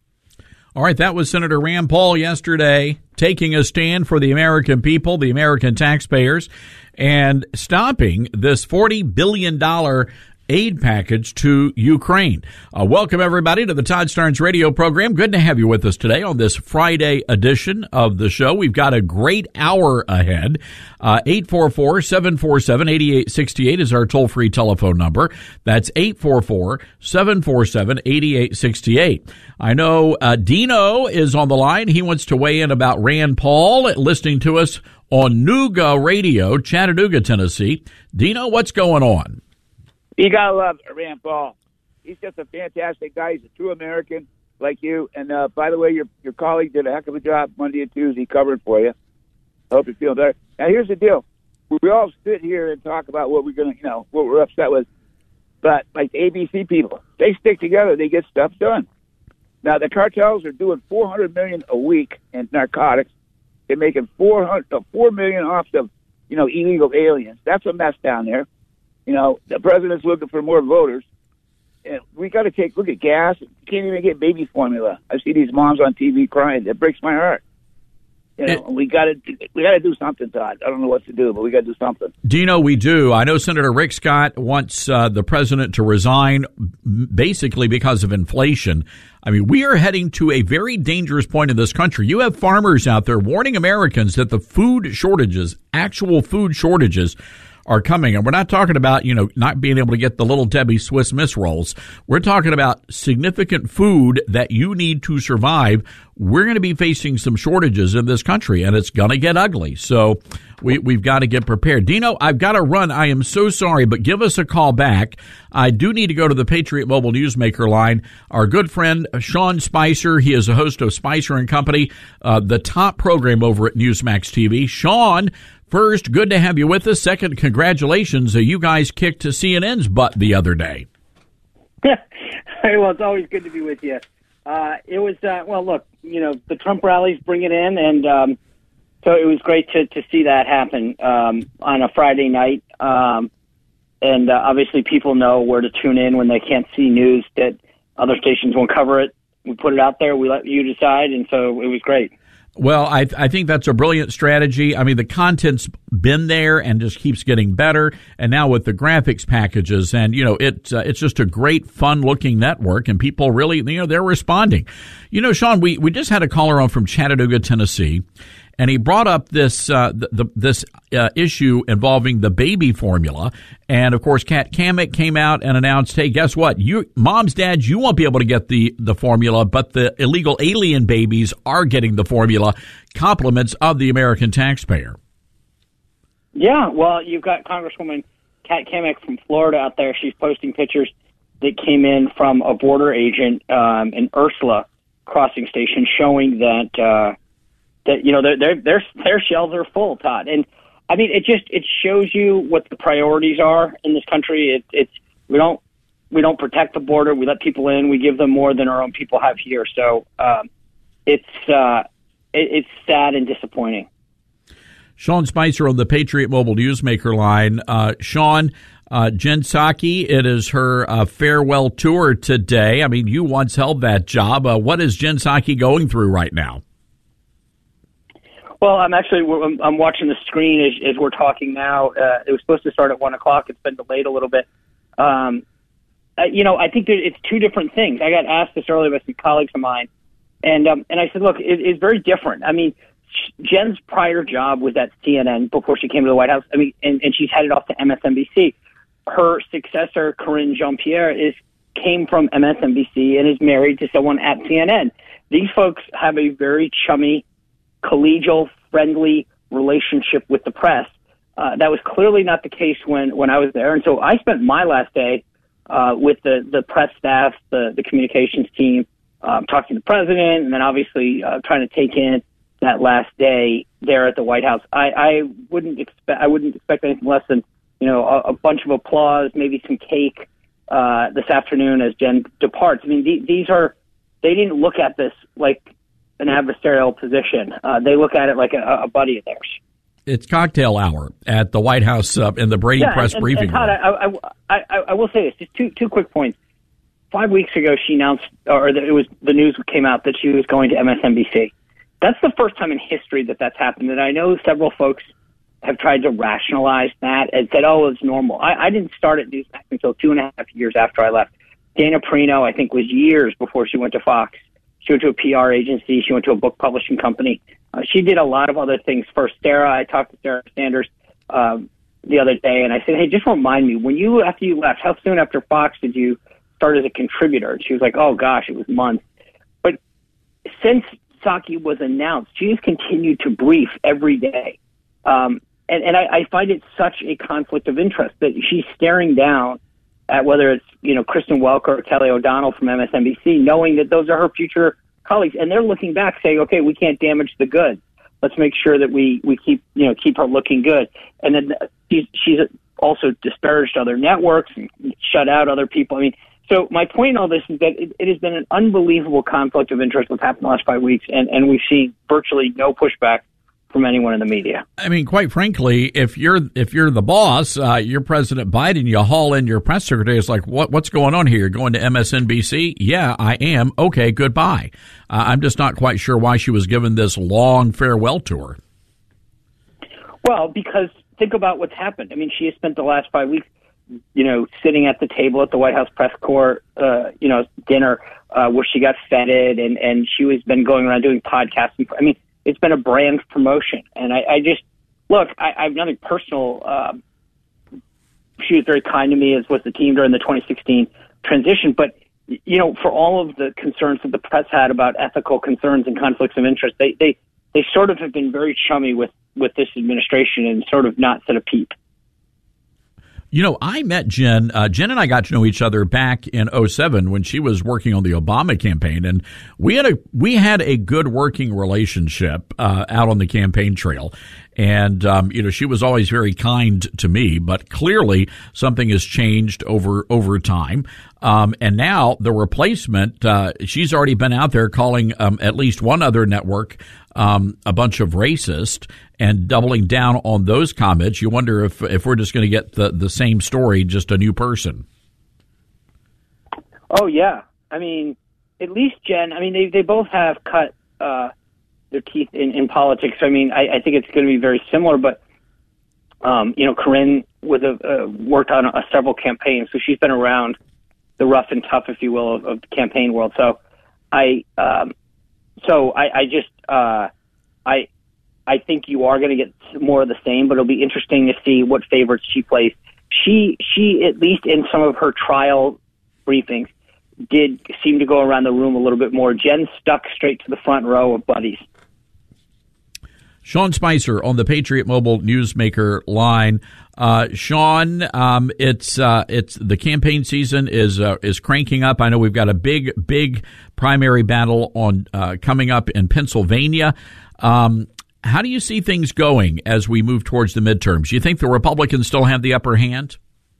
Speaker 4: All right, that was Senator Rand Paul yesterday taking a stand for the American people, the American taxpayers, and stopping this forty billion dollars aid package to Ukraine. Uh, welcome, everybody, to the Todd Starnes radio program. Good to have you with us today on this Friday edition of the show. We've got a great hour ahead. Uh, eight four four, seven four seven, eight eight six eight is our toll-free telephone number. That's eight four four, seven four seven, eight eight six eight. I know uh, Dino is on the line. He wants to weigh in about Rand Paul, listening to us on Nooga Radio, Chattanooga, Tennessee. Dino, what's going on?
Speaker 15: You gotta love Rand Paul. He's just a fantastic guy. He's a true American like you. And uh, by the way, your your colleague did a heck of a job Monday and Tuesday covering for you. I hope you're feeling better. Now here's the deal: we all sit here and talk about what we're gonna, you know, what we're upset with. But like the A B C people, they stick together. They get stuff done. Now the cartels are doing four hundred million a week in narcotics. They're making four hundred, uh, four million off of, you know, illegal aliens. That's a mess down there. You know, the president's looking for more voters. And we got to take, look at gas. You can't even get baby formula. I see these moms on T V crying. That breaks my heart. You know, it, we got to we got to do something, Todd. I don't know what to do, but we got to do something.
Speaker 4: Do you know we do? I know Senator Rick Scott wants uh, the president to resign basically because of inflation. I mean, we are heading to a very dangerous point in this country. You have farmers out there warning Americans that the food shortages, actual food shortages, are coming. And we're not talking about, you know, not being able to get the Little Debbie Swiss Miss rolls. We're talking about significant food that you need to survive. We're going to be facing some shortages in this country, and it's going to get ugly. So we, we've got to get prepared. Dino, I've got to run. I am so sorry, but give us a call back. I do need to go to the Patriot Mobile Newsmaker line. Our good friend, Sean Spicer, he is a host of Spicer and Company, uh, the top program over at Newsmax T V. Sean, first, good to have you with us. Second, congratulations. Uh, you guys kicked C N N's butt the other day.
Speaker 16: Hey, well, it's always good to be with you. Uh, it was, uh, well, look, you know, the Trump rallies bring it in, and um, so it was great to, to see that happen um, on a Friday night. Um, and uh, obviously people know where to tune in when they can't see news that other stations won't cover it. We put it out there. We let you decide, and so it was great.
Speaker 4: Well, I, I think that's a brilliant strategy. I mean, the content's been there and just keeps getting better. And now with the graphics packages, and, you know, it, uh, it's just a great, fun-looking network, and people really, you know, they're responding. You know, Sean, we, we just had a caller on from Chattanooga, Tennessee, and he brought up this uh, the, the, this uh, issue involving the baby formula. And, of course, Kat Cammack came out and announced, hey, guess what? You, moms, dads, you won't be able to get the, the formula, but the illegal alien babies are getting the formula. Compliments of the American taxpayer.
Speaker 16: Yeah, well, you've got Congresswoman Kat Cammack from Florida out there. She's posting pictures that came in from a border agent um, in Ursula crossing station showing that uh, that you know their their their their shelves are full, Todd. And I mean, it just it shows you what the priorities are in this country. It, it's we don't we don't protect the border. We let people in. We give them more than our own people have here. So um, it's uh, it, it's sad and disappointing.
Speaker 4: Sean Spicer on the Patriot Mobile Newsmaker line. Uh, Sean, uh, Jen Psaki, it is her uh, farewell tour today. I mean, you once held that job. Uh, what is Jen Psaki going through right now?
Speaker 16: Well, I'm actually I'm, I'm watching the screen as, as we're talking now. Uh, it was supposed to start at one o'clock. It's been delayed a little bit. Um, uh, you know, I think that it's two different things. I got asked this earlier by some colleagues of mine, and um, and I said, look, it, it's very different. I mean, Jen's prior job was at C N N before she came to the White House. I mean, and, and she's headed off to M S N B C. Her successor, Karine Jean-Pierre, is came from M S N B C and is married to someone at C N N. These folks have a very chummy, collegial, friendly relationship with the press. Uh, that was clearly not the case when, when I was there. And so I spent my last day uh, with the, the press staff, the, the communications team, um, talking to the president, and then obviously uh, trying to take in that last day there at the White House. I, I wouldn't expect I wouldn't expect anything less than, you know, a, a bunch of applause, maybe some cake uh, this afternoon as Jen departs. I mean, th- these are they didn't look at this like an adversarial position. Uh, they look at it like a, a buddy of theirs.
Speaker 4: It's cocktail hour at the White House uh, in the Brady
Speaker 16: yeah,
Speaker 4: press
Speaker 16: and,
Speaker 4: briefing
Speaker 16: and Todd,
Speaker 4: room.
Speaker 16: I, I, I, I will say this, just two two quick points. Five weeks ago, she announced, or it was the news came out that she was going to M S N B C. That's the first time in history that that's happened. And I know several folks have tried to rationalize that and said, oh, it's normal. I, I didn't start at Newsmax until two and a half years after I left. Dana Perino, I think, was years before she went to Fox. She went to a P R agency. She went to a book publishing company. Uh, she did a lot of other things. First, Sarah, I talked to Sarah Sanders um, the other day, and I said, hey, just remind me, when you, after you left, how soon after Fox did you start as a contributor? And she was like, oh, gosh, it was months. But since Psaki was announced, she has continued to brief every day. Um, and and I, I find it such a conflict of interest that she's staring down at whether it's, you know, Kristen Welker or Kelly O'Donnell from M S N B C, knowing that those are her future colleagues. And they're looking back saying, okay, we can't damage the good. Let's make sure that we, we keep, you know, keep her looking good. And then she's, she's also disparaged other networks and shut out other people. I mean, so my point in all this is that it, it has been an unbelievable conflict of interest what's happened the last five weeks, and, and we've seen virtually no pushback from anyone in the media.
Speaker 4: I mean, quite frankly, if you're if you're the boss, uh, you're President Biden, you haul in your press secretary. It's like, what what's going on here? You're going to M S N B C? Yeah, I am. Okay, goodbye. Uh, I'm just not quite sure why she was given this long farewell tour.
Speaker 16: Well, because think about what's happened. I mean, she has spent the last five weeks, you know, sitting at the table at the White House press corps, uh, you know, dinner, uh, where she got feted, and, and she has been going around doing podcasts. I mean, it's been a brand promotion. And I, I just, look, I, I have nothing personal, uh, she was very kind to me, as was the team during the twenty sixteen transition. But, you know, for all of the concerns that the press had about ethical concerns and conflicts of interest, they, they, they sort of have been very chummy with, with this administration and sort of not said a peep.
Speaker 4: You know, I met Jen. Uh, Jen and I got to know each other back in oh seven when she was working on the Obama campaign, and we had a we had a good working relationship uh, out on the campaign trail. And um, you know, she was always very kind to me, but clearly something has changed over over time. Um, and now the replacement, uh, she's already been out there calling um, at least one other network um, a bunch of racist and doubling down on those comments. You wonder if if we're just going to get the, the same story, just a new person.
Speaker 16: Oh, yeah. I mean, at least Jen, I mean, they, they both have cut uh, their teeth in, in politics. I mean, I, I think it's going to be very similar, but, um, you know, Corinne was a, uh, worked on a, several campaigns, so she's been around the rough and tough, if you will, of, of the campaign world. So I, um, so I, I just, uh, I, I think you are going to get more of the same, but it'll be interesting to see what favorites she plays. She, she, at least in some of her trial briefings, did seem to go around the room a little bit more. Jen stuck straight to the front row of buddies.
Speaker 4: Sean Spicer on the Patriot Mobile Newsmaker line. Uh, Sean, um, it's uh, it's the campaign season is uh, is cranking up. I know we've got a big big primary battle on uh, coming up in Pennsylvania. Um, how do you see things going as we move towards the midterms? Do you think the Republicans still have the upper hand?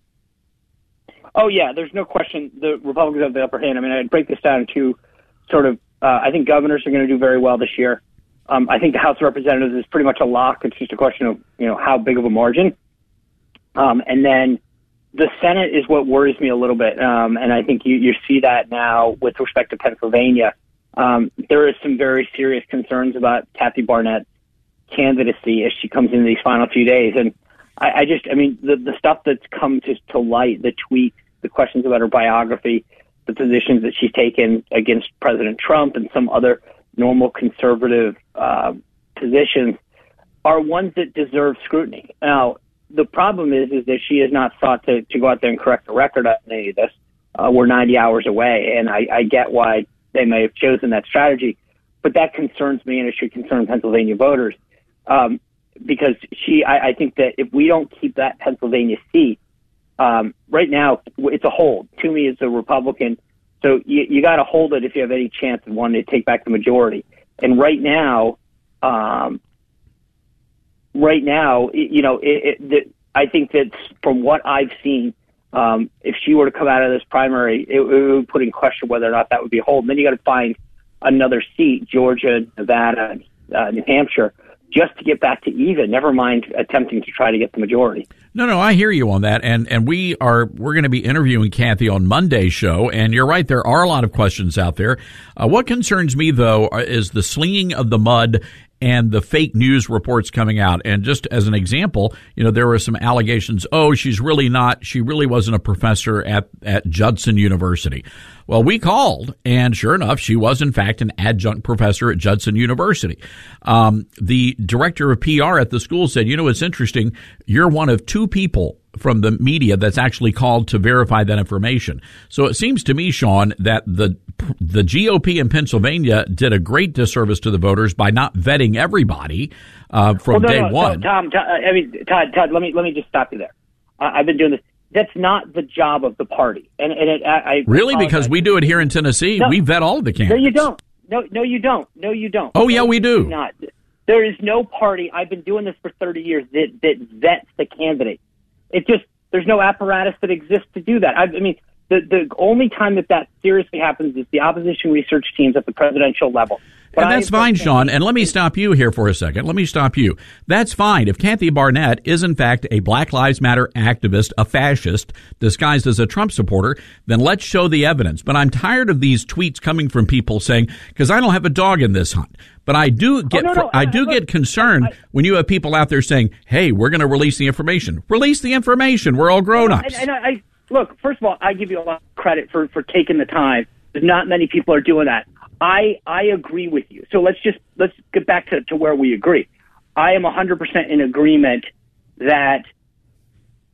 Speaker 16: Oh yeah, there's no question the Republicans have the upper hand. I mean, I'd break this down into sort of. Uh, I think governors are going to do very well this year. Um, I think the House of Representatives is pretty much a lock. It's just a question of, you know, how big of a margin. Um, and then the Senate is what worries me a little bit. Um, and I think you, you see that now with respect to Pennsylvania. Um, there is some very serious concerns about Kathy Barnett's candidacy as she comes into these final few days. And I, I just, I mean, the, the stuff that's come to, to light, the tweets, the questions about her biography, the positions that she's taken against President Trump and some other normal conservative uh, positions are ones that deserve scrutiny. Now, the problem is is that she has not sought to, to go out there and correct the record on any of this. Uh, we're ninety hours away, and I, I get why they may have chosen that strategy, but that concerns me, and it should concern Pennsylvania voters, um, because she. I, I think that if we don't keep that Pennsylvania seat, um, right now it's a hold. Toomey is a Republican. So you, you got to hold it if you have any chance of wanting to take back the majority. And right now, um, right now, you know, it, it, the, I think that from what I've seen, um, if she were to come out of this primary, it, it would put in question whether or not that would be a hold. And then you got to find another seat, Georgia, Nevada, uh, New Hampshire, just to get back to even, never mind attempting to try to get the majority.
Speaker 4: No, no, I hear you on that. And and we are, we're going to be interviewing Kathy on Monday's show. And you're right, there are a lot of questions out there. Uh, what concerns me, though, is the slinging of the mud and the fake news reports coming out. And just as an example, you know, there were some allegations, oh, she's really not, she really wasn't a professor at, at Judson University. Well, we called, and sure enough, she was, in fact, an adjunct professor at Judson University. Um, the director of P R at the school said, you know, it's interesting, you're one of two people from the media that's actually called to verify that information. So it seems to me, Sean, that the the G O P in Pennsylvania did a great disservice to the voters by not vetting everybody uh, from
Speaker 16: well, no,
Speaker 4: day
Speaker 16: no,
Speaker 4: one.
Speaker 16: No, Tom, Tom, I mean, Todd, Todd, let me let me just stop you there. Uh, I've been doing this. That's not the job of the party. And, and it, I, I
Speaker 4: really, because we do it here in Tennessee.
Speaker 16: No,
Speaker 4: we vet all of the candidates.
Speaker 16: No, you don't. No, no, you don't. No, you don't.
Speaker 4: Oh, yeah, we do.
Speaker 16: Not. There is no party. I've been doing this for thirty years that, that vets the candidate. It just, there's no apparatus that exists to do that. I, I mean, the, the only time that that seriously happens is the opposition research teams at the presidential level. But
Speaker 4: and that's fine, Sean. And let me stop you here for a second. Let me stop you. That's fine. If Kathy Barnett is, in fact, a Black Lives Matter activist, a fascist, disguised as a Trump supporter, then let's show the evidence. But I'm tired of these tweets coming from people saying, because I don't have a dog in this hunt. But I do get
Speaker 16: oh, no, no,
Speaker 4: I do
Speaker 16: I,
Speaker 4: get concerned I, I, when you have people out there saying, hey, we're going to release the information. Release the information. We're all grown-ups.
Speaker 16: And, and I, I, look, first of all, I give you a lot of credit for, for taking the time. There's not many people are doing that. I I agree with you. So let's just let's get back to, to where we agree. I am one hundred percent in agreement that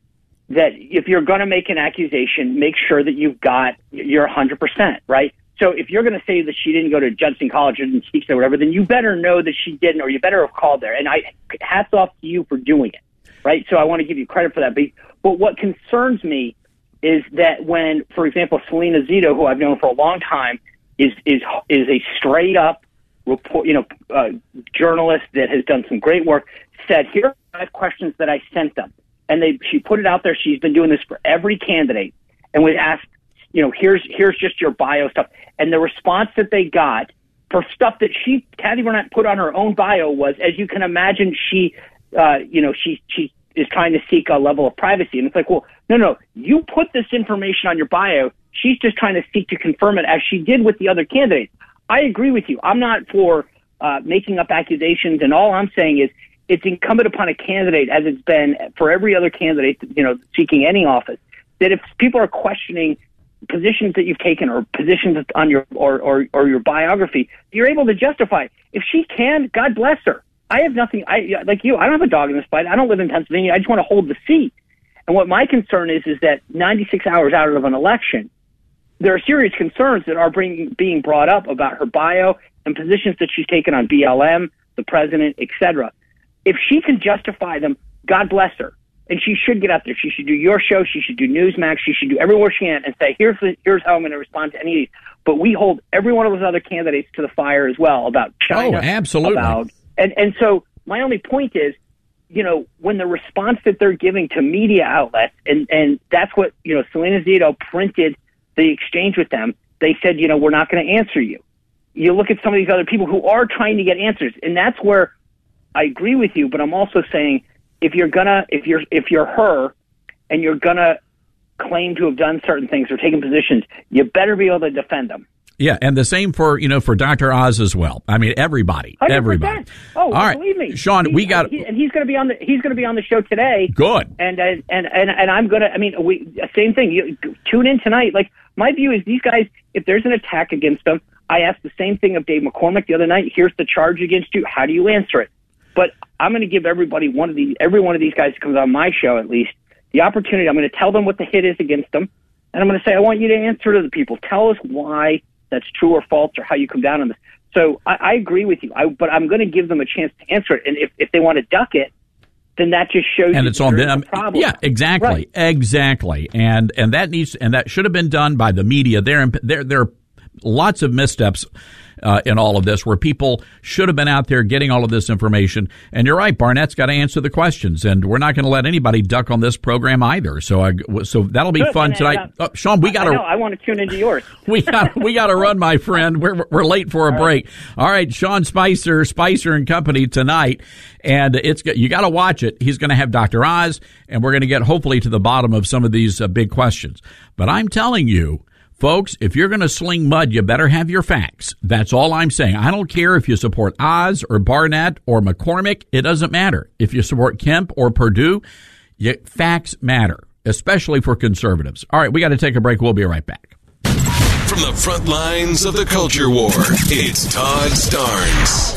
Speaker 16: that if you're going to make an accusation, make sure that you've got your one hundred percent, right? So if you're going to say that she didn't go to Judson College or didn't speak or whatever, then you better know that she didn't, or you better have called there. And I hats off to you for doing it, right? So I want to give you credit for that. But, but what concerns me is that when, for example, Selena Zito, who I've known for a long time, is is is a straight up report, you know, uh, journalist that has done some great work, said, here are five questions that I sent them. And they, she put it out there. She's been doing this for every candidate, and was asked, you know, here's here's just your bio stuff. And the response that they got for stuff that she, Kathy Burnett, put on her own bio was, as you can imagine, she, uh, you know, she she is trying to seek a level of privacy. And it's like, well, no, no, you put this information on your bio. She's just trying to seek to confirm it, as she did with the other candidates. I agree with you. I'm not for uh, making up accusations, and all I'm saying is it's incumbent upon a candidate, as it's been for every other candidate, you know, seeking any office, that if people are questioning positions that you've taken or positions on your or, or, or your biography, you're able to justify. If she can, God bless her. I have nothing. I like you. I don't have a dog in this fight. I don't live in Pennsylvania. I just want to hold the seat. And what my concern is is that ninety-six hours out of an election, there are serious concerns that are bringing, being brought up about her bio and positions that she's taken on B L M, the president, et cetera. If she can justify them, God bless her. And she should get out there. She should do your show. She should do Newsmax. She should do everywhere she can and say, here's the, here's how I'm going to respond to any of these. But we hold every one of those other candidates to the fire as well about China.
Speaker 4: Oh, absolutely.
Speaker 16: About, and, and so my only point is, you know, when the response that they're giving to media outlets, and, and that's what, you know, Selena Zito printed the exchange with them. They said, you know, we're not going to answer you. You look at some of these other people who are trying to get answers. And that's where I agree with you, but I'm also saying, if you're gonna, if you're, if you're her, and you're gonna claim to have done certain things or taken positions, you better be able to defend them.
Speaker 4: Yeah, and the same for you know for Doctor Oz as well. I mean, everybody,
Speaker 16: one hundred percent.
Speaker 4: everybody.
Speaker 16: Oh,
Speaker 4: all right,
Speaker 16: believe me,
Speaker 4: Sean,
Speaker 16: he,
Speaker 4: we got,
Speaker 16: he, and he's going to be on the he's going to be on the show today.
Speaker 4: Good.
Speaker 16: And and and and, and I'm going to. I mean, we same thing. You tune in tonight. Like my view is, these guys, if there's an attack against them, I asked the same thing of Dave McCormick the other night. Here's the charge against you. How do you answer it? But I'm going to give everybody one of these, every one of these guys that comes on my show, at least, the opportunity. I'm going to tell them what the hit is against them, and I'm going to say, I want you to answer to the people. Tell us why that's true or false, or how you come down on this. So I, I agree with you, I, but I'm going to give them a chance to answer it. And if, if they want to duck it, then that just shows
Speaker 4: and
Speaker 16: you
Speaker 4: it's on them.
Speaker 16: Problem.
Speaker 4: Yeah, exactly,
Speaker 16: right.
Speaker 4: exactly. And and that needs and that should have been done by the media. There, there, there are lots of missteps Uh, in all of this, where people should have been out there getting all of this information. And you're right, Barnett's got to answer the questions, and we're not going to let anybody duck on this program either. So, I, so that'll be
Speaker 16: Good,
Speaker 4: fun
Speaker 16: and,
Speaker 4: tonight.
Speaker 16: Uh,
Speaker 4: oh, Sean, we got to.
Speaker 16: I want to tune into yours.
Speaker 4: we got we got to run, my friend. We're we're late for a
Speaker 16: all
Speaker 4: break. Right. All right, Sean Spicer, Spicer and Company tonight, and it's you got to watch it. He's going to have Doctor Oz, and we're going to get hopefully to the bottom of some of these uh, big questions. But I'm telling you, folks, if you're going to sling mud, you better have your facts. That's all I'm saying. I don't care if you support Oz or Barnett or McCormick. It doesn't matter. If you support Kemp or Perdue, you, facts matter, especially for conservatives. All right, we got to take a break. We'll be right back.
Speaker 5: From the front lines of the culture war, it's Todd Starnes.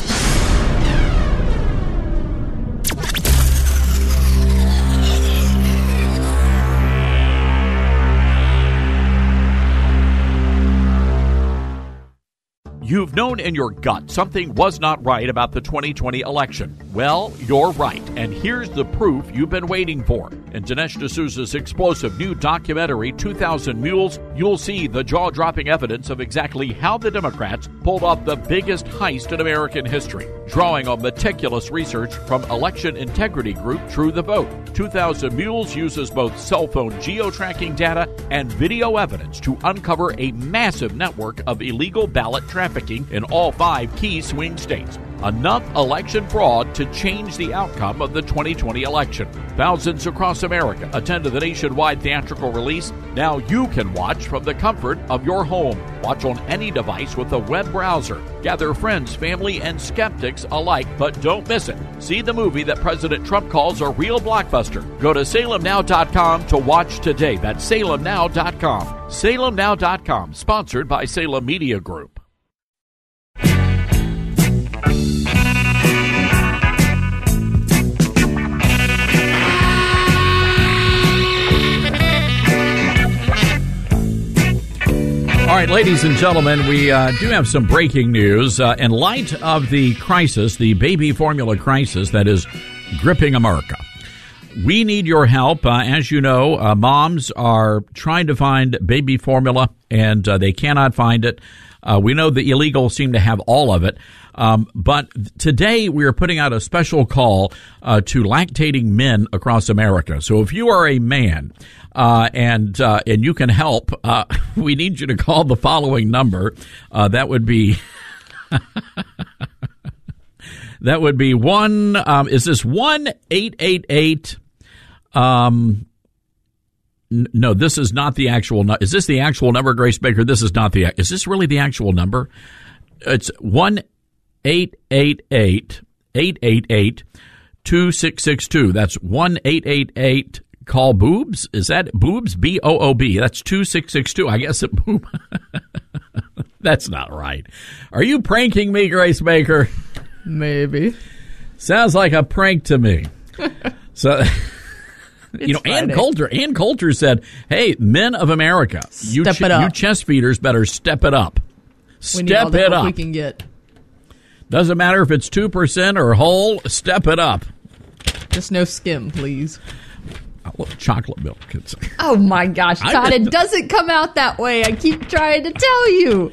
Speaker 4: You've known in your gut something was not right about the twenty twenty election. Well, you're right, and here's the proof you've been waiting for. In Dinesh D'Souza's explosive new documentary, two thousand Mules, you'll see the jaw-dropping evidence of exactly how the Democrats pulled off the biggest heist in American history, drawing on meticulous research from election integrity group True the Vote. two thousand Mules uses both cell phone geo-tracking data and video evidence to uncover a massive network of illegal ballot trafficking in all five key swing states. Enough election fraud to change the outcome of the twenty twenty election. Thousands across America attend to the nationwide theatrical release. Now you can watch from the comfort of your home. Watch on any device with a web browser. Gather friends, family, and skeptics alike, but don't miss it. See the movie that President Trump calls a real blockbuster. Go to Salem Now dot com to watch today. That's Salem Now dot com. Salem Now dot com, sponsored by Salem Media Group. All right, ladies and gentlemen, we uh, do have some breaking news. Uh, in light of the crisis, the baby formula crisis that is gripping America, we need your help. Uh, as you know, uh, moms are trying to find baby formula, and uh, they cannot find it. Uh, we know the illegals seem to have all of it. Um, but today we are putting out a special call uh, to lactating men across America. So if you are a man uh, and uh, and you can help, uh, we need you to call the following number. Uh, that would be that would be one. Um, is this one eight eight eight? Um, n- no, this is not the actual. Nu- is this the actual number, Grace Baker? This is not the. Is this really the actual number? It's one. eight eight eight, eight eight eight, two six six two. That's one eight eight eight call boobs. Is that boobs? B O O B. That's two six six two. I guess it boob. That's not right. Are you pranking me, Grace Baker?
Speaker 7: Maybe.
Speaker 4: Sounds like a prank to me. So, you know,
Speaker 7: Friday.
Speaker 4: Ann Coulter, Ann Coulter said, hey, men of America, you,
Speaker 7: Step
Speaker 4: ch-
Speaker 7: it up.
Speaker 4: you chest feeders better step it up.
Speaker 7: We need all
Speaker 4: Step
Speaker 7: the
Speaker 4: it
Speaker 7: help
Speaker 4: up.
Speaker 7: we can get.
Speaker 4: Doesn't matter if it's two percent or whole, step it up.
Speaker 7: Just no skim, please.
Speaker 4: I love chocolate milk. It's,
Speaker 7: Oh my gosh,
Speaker 4: I
Speaker 7: Todd,
Speaker 4: didn't-
Speaker 7: it doesn't come out that way. I keep trying to tell you.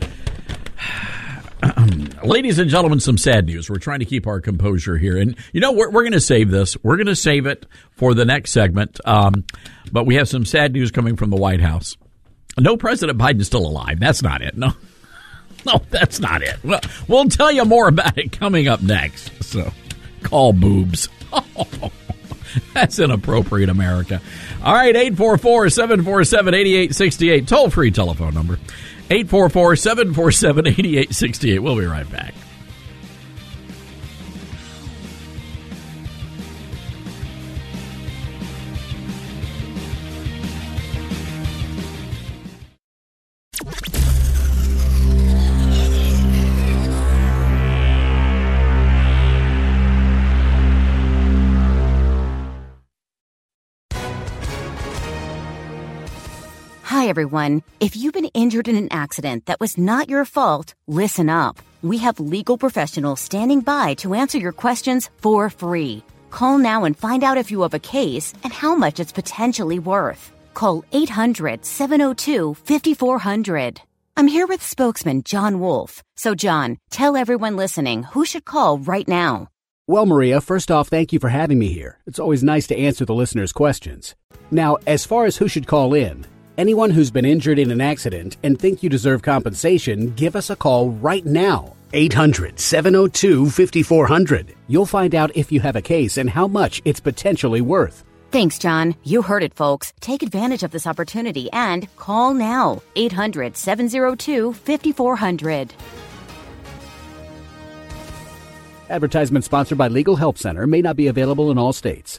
Speaker 4: ladies and gentlemen, some sad news. We're trying to keep our composure here. And, you know, we're, we're going to save this. We're going to save it for the next segment. Um, but we have some sad news coming from the White House. No, President Biden's still alive. That's not it. No. No, that's not it. Well, we'll tell you more about it coming up next. So, call boobs. That's inappropriate, America. All right, eight four four, seven four seven, eight eight six eight. Toll-free telephone number. eight four four, seven four seven, eight eight six eight. We'll be right back.
Speaker 17: Hi, everyone. If you've been injured in an accident that was not your fault, listen up. We have legal professionals standing by to answer your questions for free. Call now and find out if you have a case and how much it's potentially worth. Call eight hundred, seven oh two, five four zero zero. I'm here with spokesman John Wolf. So, John, tell everyone listening who should call right now.
Speaker 18: Well, Maria, first off, thank you for having me here. It's always nice to answer the listeners' questions. Now, as far as who should call in, anyone who's been injured in an accident and think you deserve compensation, give us a call right now. eight hundred, seven oh two, five four zero zero. You'll find out if you have a case and how much it's potentially worth.
Speaker 17: Thanks, John. You heard it, folks. Take advantage of this opportunity and call now. eight hundred, seven oh two, five four zero zero.
Speaker 18: Advertisement sponsored by Legal Help Center. May not be available in all states.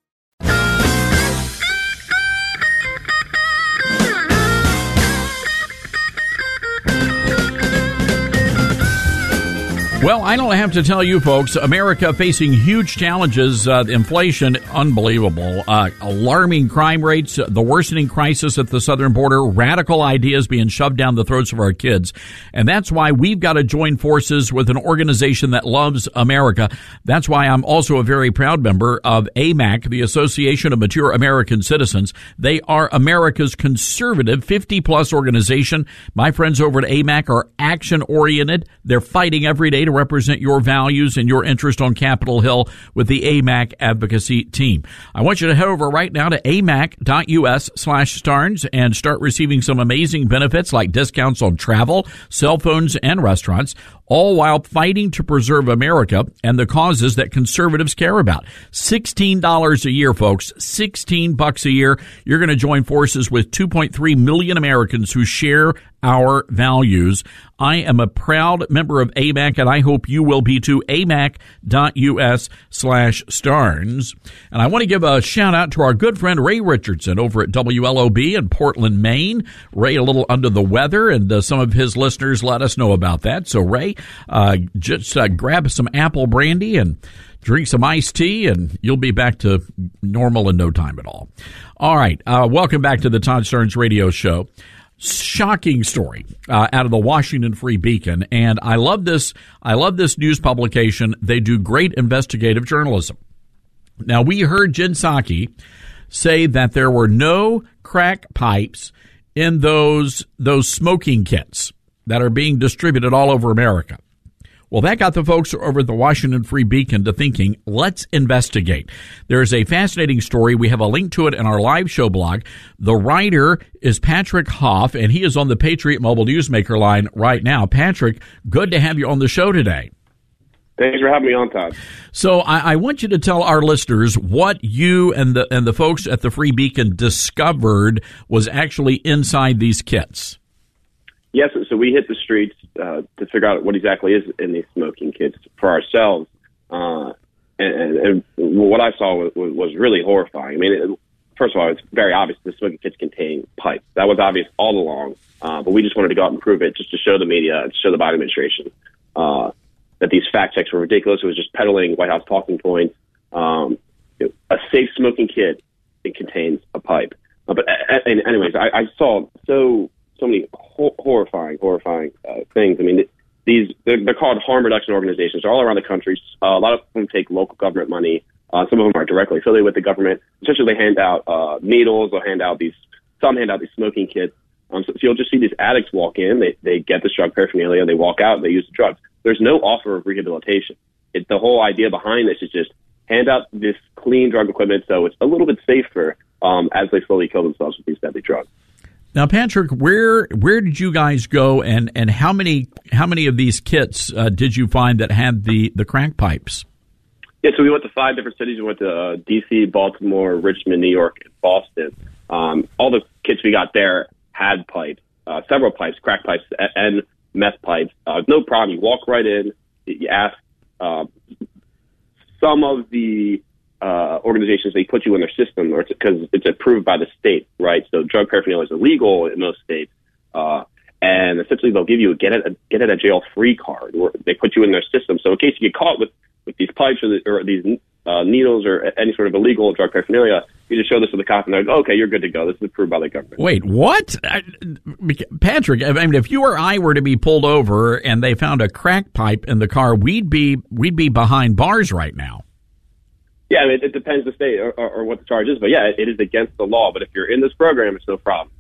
Speaker 4: Well, I don't have to tell you folks, America facing huge challenges, uh, inflation, unbelievable, uh, alarming crime rates, uh, the worsening crisis at the southern border, radical ideas being shoved down the throats of our kids. And that's why we've got to join forces with an organization that loves America. That's why I'm also a very proud member of A M A C, the Association of Mature American Citizens. They are America's conservative fifty plus organization. My friends over at A M A C are action oriented. They're fighting every day to represent your values and your interest on Capitol Hill with the A M A C advocacy team. I want you to head over right now to amac.us slash Starnes and start receiving some amazing benefits like discounts on travel, cell phones, and restaurants, all while fighting to preserve America and the causes that conservatives care about. sixteen dollars a year, folks. sixteen bucks a year. You're going to join forces with two point three million Americans who share our values. I am a proud member of A M A C, and I hope you will be too. amac.us slash Starnes. And I want to give a shout out to our good friend Ray Richardson over at W L O B in Portland, Maine. Ray a little under the weather, and uh, some of his listeners let us know about that. So Ray, uh, just uh, grab some apple brandy and drink some iced tea, and you'll be back to normal in no time at all. All right. Uh, welcome back to the Todd Starnes Radio Show. shocking story uh, out of the Washington Free Beacon, and I love this. I love this news publication. They do great investigative journalism. Now, we heard Jen Psaki say that there were no crack pipes in those those smoking kits that are being distributed all over America. Well, that got the folks over at the Washington Free Beacon to thinking, let's investigate. There's a fascinating story. We have a link to it in our live show blog. The writer is Patrick Hoff, and he is on the Patriot Mobile Newsmaker line right now. Patrick, good to have you on the show today.
Speaker 19: Thanks for having me on, Todd.
Speaker 4: So I, I want you to tell our listeners what you and the and the folks at the Free Beacon discovered was actually inside these kits.
Speaker 19: Yes, so we hit the streets uh, to figure out what exactly is in these smoking kits for ourselves. Uh, and, and, and what I saw was, was really horrifying. I mean, it, first of all, it's very obvious the smoking kits contain pipes. That was obvious all along, uh, but we just wanted to go out and prove it just to show the media, to show the Biden administration uh, that these fact checks were ridiculous. It was just peddling White House talking points. Um, a safe smoking kit, it contains a pipe. Uh, but uh, and anyways, I, I saw so... so many ho- horrifying, horrifying uh, things. I mean, these they're, they're called harm reduction organizations. They're all around the country. Uh, a lot of them take local government money. Uh, some of them are directly affiliated with the government. Essentially, they hand out uh, needles. They'll hand out these. Some hand out these smoking kits. Um, so, so you'll just see these addicts walk in. They they get this drug paraphernalia. They walk out. And they use the drugs. There's no offer of rehabilitation. It, the whole idea behind this is just hand out this clean drug equipment so it's a little bit safer um, as they slowly kill themselves with these deadly drugs.
Speaker 4: Now, Patrick, where where did you guys go, and, and how many how many of these kits uh, did you find that had the, the crack pipes?
Speaker 19: Yeah, so we went to five different cities. We went to uh, D C, Baltimore, Richmond, New York, and Boston. Um, all the kits we got there had pipes, uh, several pipes, crack pipes, and meth pipes. Uh, no problem. You walk right in. You ask uh, some of the Uh, organizations, they put you in their system because it's approved by the state, right? So drug paraphernalia is illegal in most states. Uh, and essentially they'll give you a get it, a, get it a jail free card where they put you in their system. So in case you get caught with, with these pipes or, the, or these uh, needles or any sort of illegal drug paraphernalia, you just show this to the cop and they're like, okay, you're good to go. This is approved by the government.
Speaker 4: Wait, what? I, Patrick, I mean, if you or I were to be pulled over and they found a crack pipe in the car, we'd be we'd be behind bars right now.
Speaker 19: Yeah, I mean, it depends the state or, or, or what the charge is, but yeah, it, it is against the law. But if you're in this program, it's no problem.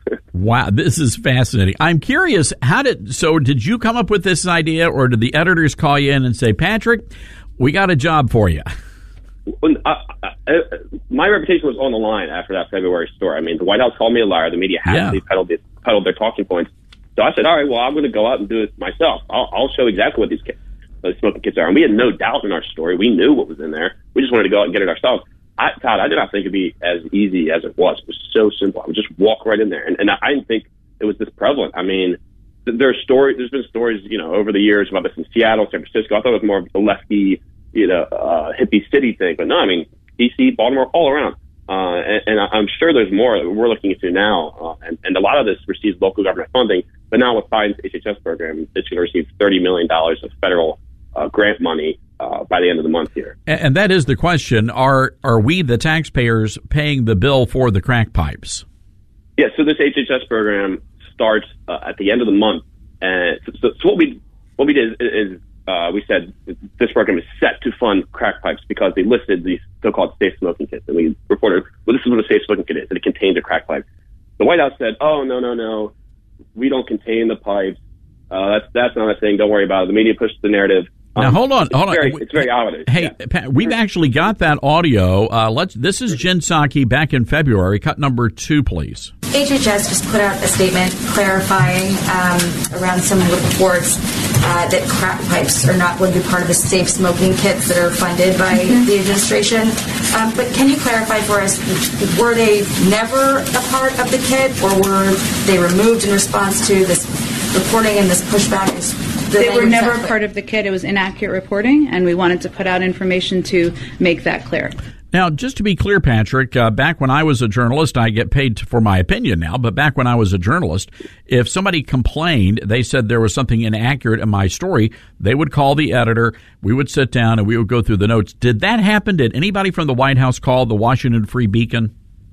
Speaker 4: Wow, this is fascinating. I'm curious, how did so? Did you come up with this idea, or did the editors call you in and say, "Patrick, we got a job for you"?
Speaker 19: When, uh, uh, my reputation was on the line after that February story. I mean, the White House called me a liar. The media happily yeah. peddled, peddled their talking points. So I said, "All right, well, I'm going to go out and do it myself. I'll, I'll show exactly what these kids." Those smoking kits are. And we had no doubt in our story. We knew what was in there. We just wanted to go out and get it ourselves. I, Todd, I did not think it'd be as easy as it was. It was so simple. I would just walk right in there. And, and I didn't think it was this prevalent. I mean, there are stories, there's been stories, you know, over the years about this in Seattle, San Francisco. I thought it was more of a lefty, you know, uh, hippie city thing. But no, I mean, D C, Baltimore, all around. Uh, and, and I'm sure there's more that we're looking into now. Uh, and, and a lot of this receives local government funding. But now with Biden's H H S program, it's going to receive thirty million dollars of federal Uh, grant money uh, by the end of the month here.
Speaker 4: And, and that is the question. Are are we, the taxpayers, paying the bill for the crack pipes?
Speaker 19: Yeah, so this H H S program starts uh, at the end of the month. And so, so, so what we what we did is, is uh, we said this program is set to fund crack pipes because they listed these so-called safe smoking kits. And we reported, well, this is what a safe smoking kit is, and it contains a crack pipe. The White House said, oh, no, no, no, we don't contain the pipes. Uh, that's, that's not a thing. Don't worry about it. The media pushed the narrative.
Speaker 4: Now, hold on, hold
Speaker 19: very,
Speaker 4: on.
Speaker 19: It's very obvious.
Speaker 4: Hey, yeah. Pat, we've actually got that audio. Uh, let's. This is Jen Psaki back in February. Cut number two, please.
Speaker 8: H H S just put out a statement clarifying um, around some reports uh, that crack pipes are not going to be part of the safe smoking kits that are funded by mm-hmm. the administration. Um, but can you clarify for us, were they never a part of the kit, or were they removed in response to this reporting and this pushback? Is
Speaker 9: They were never a part of the kit. It was inaccurate reporting, and we wanted to put out information to make that clear.
Speaker 4: Now, just to be clear, Patrick, uh, back when I was a journalist, I get paid for my opinion now, but back when I was a journalist, if somebody complained, they said there was something inaccurate in my story, they would call the editor, we would sit down, and we would go through the notes. Did that happen? Did anybody from the White House call the Washington Free Beacon?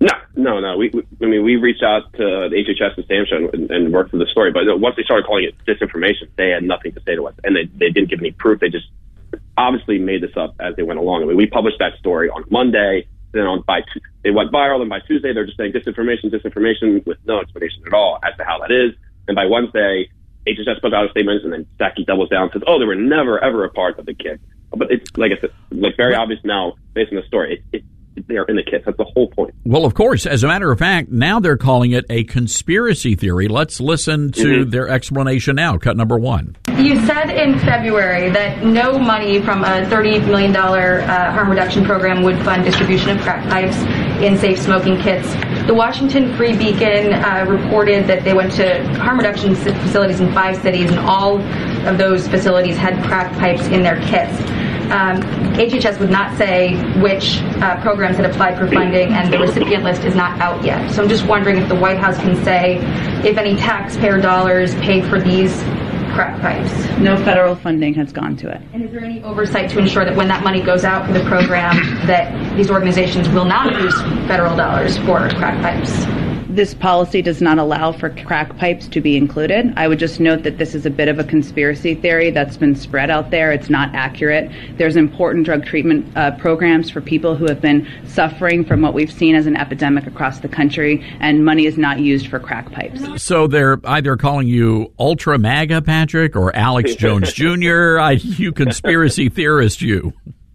Speaker 19: No, no, no. We, we, I mean, we reached out to the H H S and Sam Show and, and worked through the story. But once they started calling it disinformation, they had nothing to say to us, and they, they didn't give any proof. They just obviously made this up as they went along. I mean, we published that story on Monday. Then on by it went viral, and by Tuesday they're just saying disinformation, disinformation with no explanation at all as to how that is. And by Wednesday, H H S puts out a statement, and then Psaki doubles down and says, "Oh, they were never ever a part of the kit." But it's like I said, like very obvious now based on the story. It, it, they are in the kits. That's the whole point.
Speaker 4: Well, of course, as a matter of fact, now they're calling it a conspiracy theory. Let's listen to mm-hmm. their explanation now. Cut number one.
Speaker 8: You said in February that no money from a thirty million dollars uh, harm reduction program would fund distribution of crack pipes in safe smoking kits. The Washington Free Beacon uh, reported that they went to harm reduction facilities in five cities, and all of those facilities had crack pipes in their kits. Um, H H S would not say which uh, programs had applied for funding, and the recipient list is not out yet. So I'm just wondering if the White House can say if any taxpayer dollars paid for these crack pipes.
Speaker 9: No federal funding has gone to it.
Speaker 8: And is there any oversight to ensure that when that money goes out for the program, that these organizations will not use federal dollars for crack pipes?
Speaker 9: This policy does not allow for crack pipes to be included. I would just note that this is a bit of a conspiracy theory that's been spread out there. It's not accurate. There's important drug treatment uh, programs for people who have been suffering from what we've seen as an epidemic across the country, and money is not used for crack pipes.
Speaker 4: So they're either calling you Ultra MAGA, Patrick, or Alex Jones Junior I, you conspiracy theorist, you.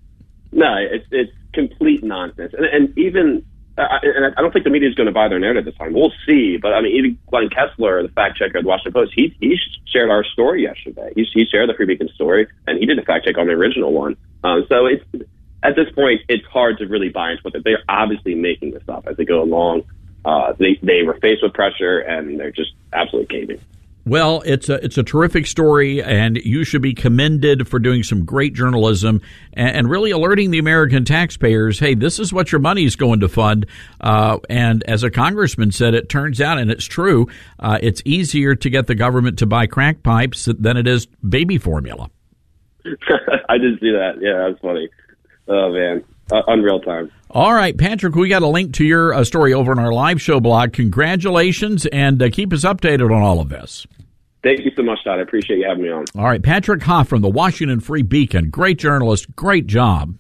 Speaker 19: No, it's, it's complete nonsense. And, and even... Uh, and I don't think the media is going to buy their narrative this time. We'll see. But, I mean, even Glenn Kessler, the fact checker at the Washington Post, he, he shared our story yesterday. He, he shared the Free Beacon story, and he did a fact check on the original one. Um, so it's, at this point, it's hard to really buy into it. They're obviously making this up as they go along. Uh, they, they were faced with pressure, and they're just absolutely caving.
Speaker 4: Well, it's a it's a terrific story, and you should be commended for doing some great journalism and, and really alerting the American taxpayers, hey, this is what your money is going to fund. Uh, and as a congressman said, it turns out, and it's true, uh, it's easier to get the government to buy crack pipes than it is baby formula.
Speaker 19: I did see that. Yeah, that's funny. Oh, man. Uh, unreal time.
Speaker 4: All right, Patrick, we got a link to your uh, story over on our live show blog. Congratulations, and uh, keep us updated on all of this.
Speaker 19: Thank you so much, Todd. I appreciate you having me on.
Speaker 4: All right, Patrick Hoff from the Washington Free Beacon. Great journalist. Great job.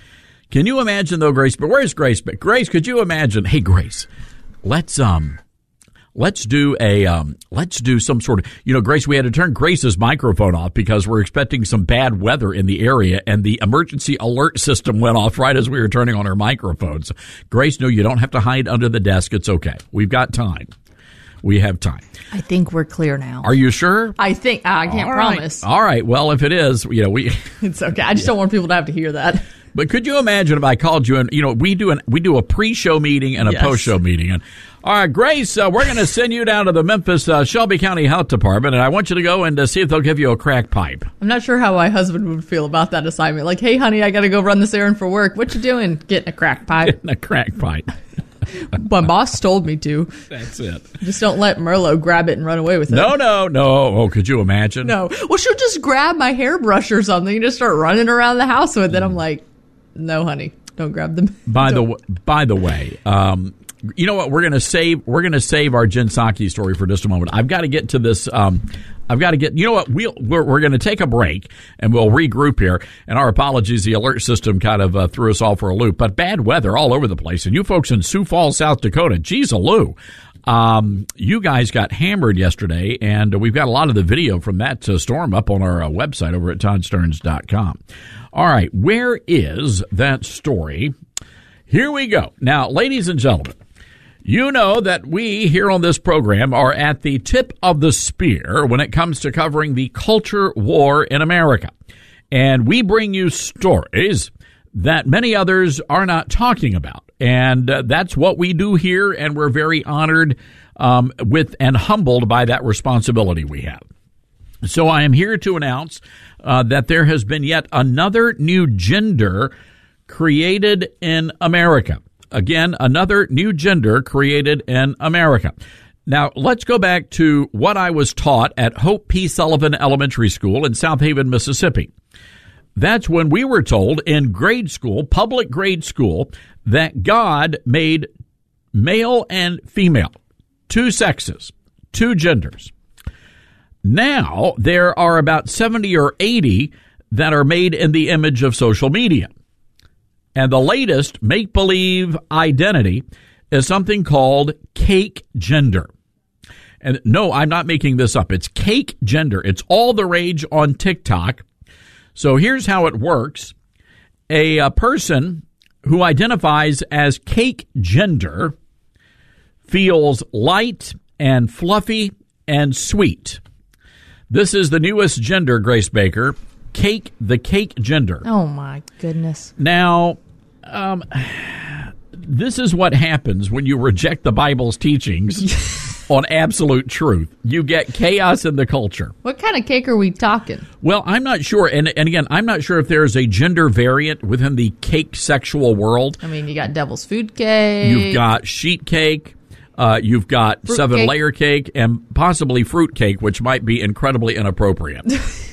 Speaker 4: Can you imagine, though, Grace? But where's Grace? But Grace, could you imagine? Hey, Grace, let's um, let's do a um, let's do some sort of. You know, Grace, we had to turn Grace's microphone off because we're expecting some bad weather in the area, and the emergency alert system went off right as we were turning on our microphones. Grace, no, you don't have to hide under the desk. It's okay. We've got time. We have time.
Speaker 7: I think we're clear now.
Speaker 4: Are you sure?
Speaker 7: I think I can't
Speaker 4: All right.
Speaker 7: promise.
Speaker 4: All right. Well, if it is, you know, we.
Speaker 7: It's okay. I just yeah. don't want people to have to hear that.
Speaker 4: But could you imagine if I called you and, you know, we do an we do a pre-show meeting and a yes. post-show meeting, and all right, Grace, uh, we're going to send you down to the Memphis uh, Shelby County Health Department, and I want you to go and uh, see if they'll give you a crack pipe.
Speaker 7: I'm not sure how my husband would feel about that assignment. Like, hey, honey, I got to go run this errand for work. What you doing? Getting a crack pipe.
Speaker 4: Getting a crack pipe.
Speaker 7: My boss told me to.
Speaker 4: That's it.
Speaker 7: Just don't let Merlot grab it and run away with it.
Speaker 4: No, no, no. Oh, could you imagine?
Speaker 7: No. Well, she'll just grab my hairbrush or something and just start running around the house with it. I'm like, no, honey, don't grab them.
Speaker 4: By
Speaker 7: don't.
Speaker 4: the by the way, um, you know what? We're gonna save we're gonna save our Jen Psaki story for just a moment. I've got to get to this. Um, I've got to get. You know what? We'll, we're we're going to take a break and we'll regroup here. And our apologies. The alert system kind of uh, threw us all for a loop. But bad weather all over the place. And you folks in Sioux Falls, South Dakota, geez, a loo. Um, you guys got hammered yesterday, and we've got a lot of the video from that uh, storm up on our uh, website over at todd stearns dot com. All right, where is that story? Here we go. Now, ladies and gentlemen, you know that we here on this program are at the tip of the spear when it comes to covering the culture war in America. And we bring you stories that many others are not talking about. And uh, that's what we do here, and we're very honored um, with and humbled by that responsibility we have. So I am here to announce uh, that there has been yet another new gender created in America. Again, another new gender created in America. Now, let's go back to what I was taught at Hope P. Sullivan Elementary School in South Haven, Mississippi. That's when we were told in grade school, public grade school, that God made male and female, two sexes, two genders. Now, there are about seventy or eighty that are made in the image of social media. And the latest make-believe identity is something called cake gender. And no, I'm not making this up. It's cake gender. It's all the rage on TikTok. So here's how it works. A, a person who identifies as cake gender feels light and fluffy and sweet. This is the newest gender, Grace Baker. Cake, the cake gender.
Speaker 7: Oh, my goodness.
Speaker 4: Now, um, this is what happens when you reject the Bible's teachings on absolute truth. You get chaos in the culture.
Speaker 7: What kind of cake are we talking?
Speaker 4: Well, I'm not sure. And, and again, I'm not sure if there's a gender variant within the cake sexual world.
Speaker 7: I mean, you got devil's food cake.
Speaker 4: You've got sheet cake. Uh, you've got
Speaker 7: Fruit
Speaker 4: seven-layer cake. cake and possibly fruit cake, which might be incredibly inappropriate.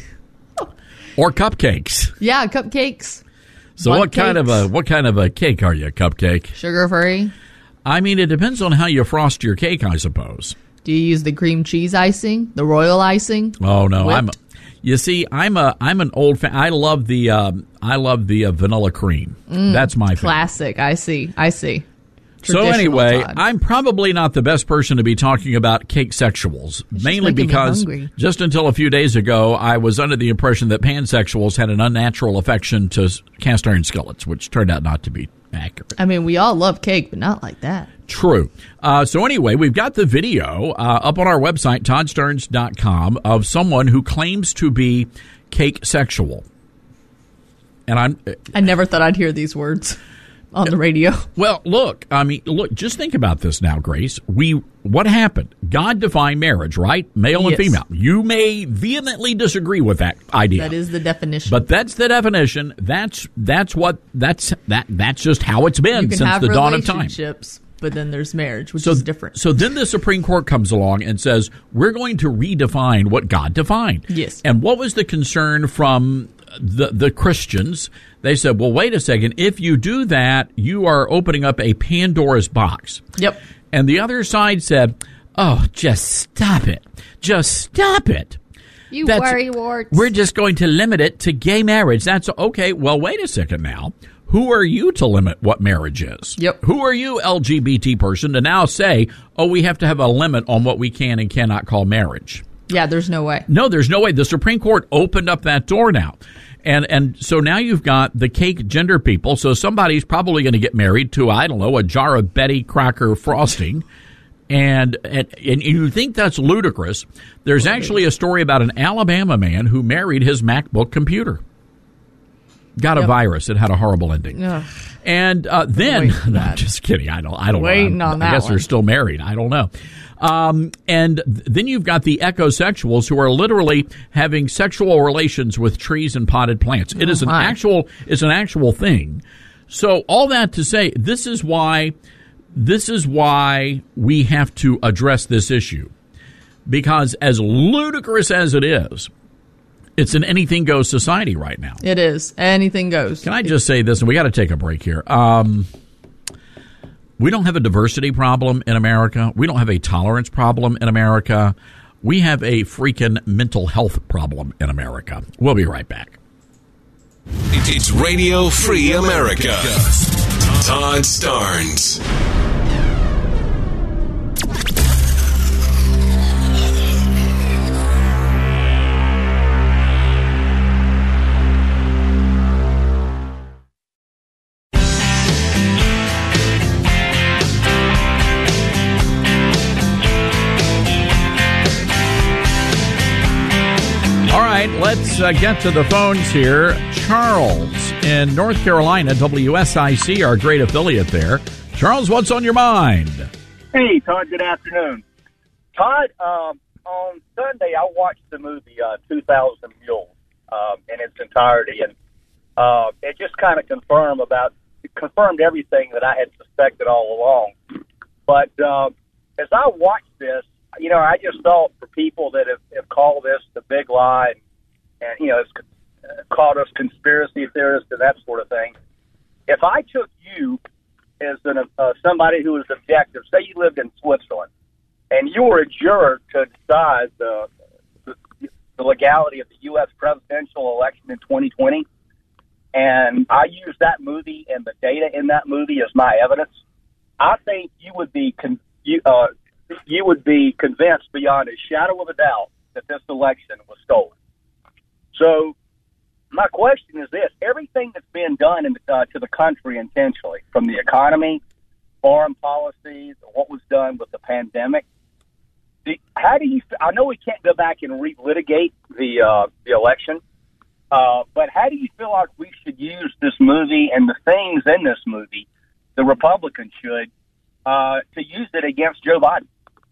Speaker 4: Or cupcakes.
Speaker 7: Yeah, cupcakes.
Speaker 4: So what kind of a what kind of a cake are you, cupcake?
Speaker 7: Sugar-free?
Speaker 4: I mean, it depends on how you frost your cake, I suppose.
Speaker 7: Do you use the cream cheese icing, the royal icing?
Speaker 4: Oh no,
Speaker 7: Whipped?
Speaker 4: I'm. A, you see, I'm a I'm an old fan. I love the um, I love the uh, vanilla cream.
Speaker 7: Mm,
Speaker 4: That's my favorite.
Speaker 7: Classic. I see. I see.
Speaker 4: So anyway,
Speaker 7: Todd.
Speaker 4: I'm probably not the best person to be talking about cake sexuals,
Speaker 7: It's
Speaker 4: mainly
Speaker 7: just making me
Speaker 4: because
Speaker 7: hungry.
Speaker 4: just until a few days ago, I was under the impression that pansexuals had an unnatural affection to s- cast iron skillets, which turned out not to be accurate.
Speaker 7: I mean, we all love cake, but not like that.
Speaker 4: True. Uh, so anyway, we've got the video uh, up on our website, todd stearns dot com, of someone who claims to be cake sexual. And I'm...
Speaker 7: I never thought I'd hear these words on the radio.
Speaker 4: Well, look, I mean, look, just think about this now, Grace. We, what happened? God defined marriage, right? Male and
Speaker 7: Yes.
Speaker 4: female. You may vehemently disagree with that idea.
Speaker 7: That is the definition.
Speaker 4: But that's the definition. That's that's what that's that that's just how it's
Speaker 7: you
Speaker 4: been
Speaker 7: can
Speaker 4: since
Speaker 7: have
Speaker 4: the dawn of time.
Speaker 7: relationships, but then there's marriage, which
Speaker 4: So,
Speaker 7: is different.
Speaker 4: so then the Supreme Court comes along and says, we're going to redefine what God defined.
Speaker 7: Yes.
Speaker 4: And what was the concern from the the Christians? They said, well, wait a second. If you do that, you are opening up a Pandora's box.
Speaker 7: Yep.
Speaker 4: And the other side said, oh, just stop it. Just stop it.
Speaker 7: You
Speaker 4: That's-
Speaker 7: worry warts.
Speaker 4: We're just going to limit it to gay marriage. That's okay. Well, wait a second now. Who are you to limit what marriage is?
Speaker 7: Yep.
Speaker 4: Who are you, L G B T person, to now say, oh, we have to have a limit on what we can and cannot call marriage?
Speaker 7: Yeah, there's no way.
Speaker 4: No, there's no way. The Supreme Court opened up that door now. And and so now you've got the cake gender people. So somebody's probably going to get married to, I don't know, a jar of Betty Crocker frosting. And, and and you think that's ludicrous. There's actually a story about an Alabama man who married his MacBook computer. Got a
Speaker 7: Yep.
Speaker 4: virus. It had a horrible ending.
Speaker 7: Ugh.
Speaker 4: And uh, then,
Speaker 7: Waiting for
Speaker 4: no, I'm
Speaker 7: that.
Speaker 4: just kidding. I don't. I don't
Speaker 7: Waiting
Speaker 4: know.
Speaker 7: on
Speaker 4: I
Speaker 7: that
Speaker 4: guess
Speaker 7: one.
Speaker 4: they're still married. I don't know. Um, and th- then you've got the ecosexuals who are literally having sexual relations with trees and potted plants. It
Speaker 7: Oh,
Speaker 4: is an
Speaker 7: my.
Speaker 4: actual. It's an actual thing. So all that to say, this is why. This is why we have to address this issue, because as ludicrous as it is, it's an anything goes society right now.
Speaker 7: It is. Anything goes.
Speaker 4: Can I just say this, and we got to take a break here. Um, we don't have a diversity problem in America. We don't have a tolerance problem in America. We have a freaking mental health problem in America. We'll be right back.
Speaker 5: It's Radio Free America. Todd Starnes.
Speaker 4: All right, let's uh, get to the phones here. Charles in North Carolina, W S I C, our great affiliate there. Charles, what's on your mind?
Speaker 20: Hey, Todd, good afternoon. Todd, um, on Sunday, I watched the movie uh, two thousand Mules um, in its entirety, and uh, it just kind of confirmed about it confirmed everything that I had suspected all along. But uh, as I watched this, you know, I just thought for people that have, have called this the big lie and, and you know, it's uh, called us conspiracy theorists and that sort of thing, if I took you as an, uh, somebody who is objective, say you lived in Switzerland, and you were a juror to decide the, the, the legality of the U S presidential election in twenty twenty, and I use that movie and the data in that movie as my evidence, I think you would be con- you, uh, you would be convinced beyond a shadow of a doubt that this election was stolen. So my question is this: everything that's been done in, uh, to the country intentionally, from the economy, foreign policies, what was done with the pandemic, the, how do you? I know we can't go back and relitigate the uh, the election, uh, but how do you feel like we should use this movie and the things in this movie, the Republicans should, uh, to use it against Joe Biden?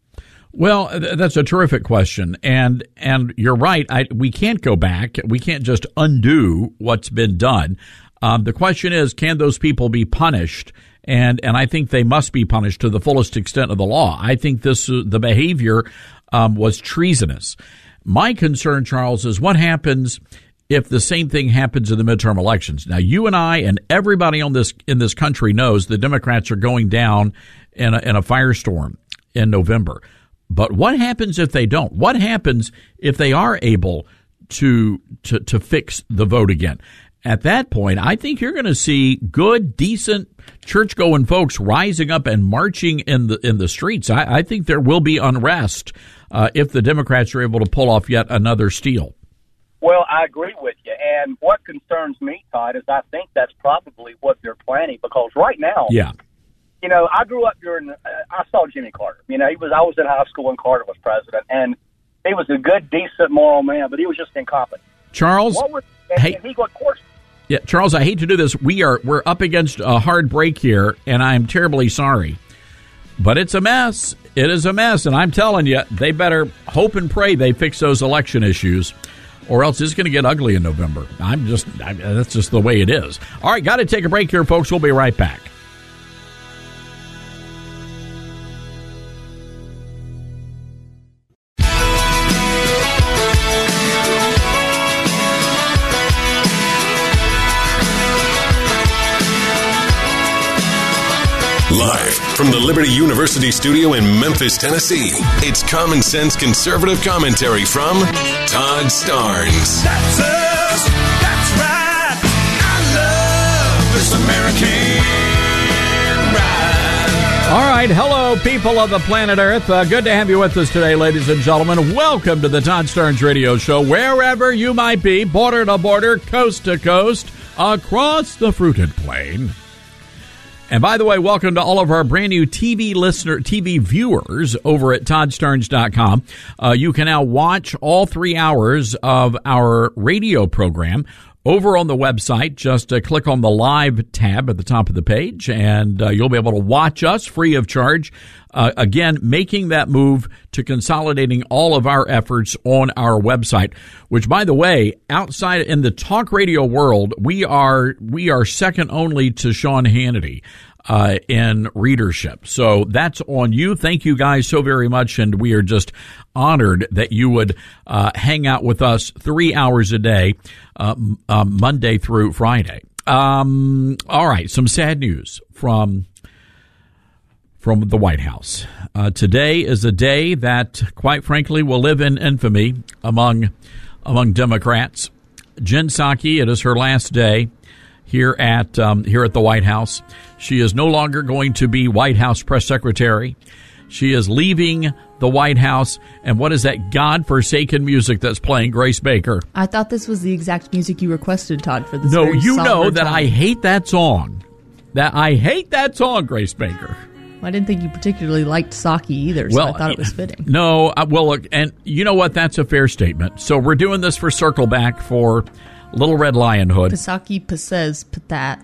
Speaker 4: Well, th- that's a terrific question, and and you're right. I, we can't go back. We can't just undo what's been done. Um, the question is, can those people be punished? And and I think they must be punished to the fullest extent of the law. I think this uh, the behavior um, was treasonous. My concern, Charles, is what happens if the same thing happens in the midterm elections. Now, you and I and everybody on this in this country knows the Democrats are going down in a, in a firestorm in November. But what happens if they don't? What happens if they are able to to to fix the vote again? At that point, I think you're going to see good, decent, church-going folks rising up and marching in the in the streets. I, I think there will be unrest uh, if the Democrats are able to pull off yet another steal.
Speaker 20: Well, I agree with you. And what concerns me, Todd, is I think that's probably what they're planning, because right now,
Speaker 4: yeah.
Speaker 20: you know, I grew up during, uh, I saw Jimmy Carter. You know, he was, I was in high school when Carter was president, and he was a good, decent, moral man, but he was just incompetent.
Speaker 4: Charles,
Speaker 20: what was, and,
Speaker 4: hey,
Speaker 20: and he, of course,
Speaker 4: yeah, Charles, I hate to do this. We are we're up against a hard break here, and I'm terribly sorry, but it's a mess. It is a mess, and I'm telling you, they better hope and pray they fix those election issues, or else it's going to get ugly in November. I'm just I, that's just the way it is. All right, got to take a break here, folks. We'll be right back.
Speaker 5: Live from the Liberty University studio in Memphis, Tennessee, it's Common Sense Conservative Commentary from Todd Starnes.
Speaker 6: That's us. That's right. I love this American ride.
Speaker 4: All right. Hello, people of the planet Earth. Uh, good to have you with us today, ladies and gentlemen. Welcome to the Todd Starnes Radio Show, wherever you might be, border to border, coast to coast, across the fruited plain. And by the way, welcome to all of our brand new T V listener, T V viewers over at Todd Starnes dot com. Uh, you can now watch all three hours of our radio program over on the website. Just uh, click on the live tab at the top of the page, and uh, you'll be able to watch us free of charge. Uh, again, making that move to consolidating all of our efforts on our website, which, by the way, outside in the talk radio world, we are we are second only to Sean Hannity uh, in readership. So that's on you. Thank you guys so very much, and we are just honored that you would uh, hang out with us three hours a day, uh, uh, Monday through Friday. Um, all right, some sad news from. From the White House. Uh, today is a day that, quite frankly, will live in infamy among among Democrats. Jen Psaki, it is her last day here at um, here at the White House. She is no longer going to be White House press secretary. She is leaving the White House. And what is that godforsaken music that's playing, Grace Baker?
Speaker 7: I thought this was the exact music you requested, Todd, for this.
Speaker 4: No,
Speaker 7: very
Speaker 4: you know
Speaker 7: somber
Speaker 4: that
Speaker 7: time.
Speaker 4: I hate that song. That I hate that song, Grace Baker.
Speaker 7: I didn't think you particularly liked Psaki either, so
Speaker 4: well,
Speaker 7: I thought it was fitting.
Speaker 4: No, uh, well, look, and you know what? That's a fair statement. So we're doing this for Circle Back for Little Red Lion Hood.
Speaker 7: Psaki Pasez Patat.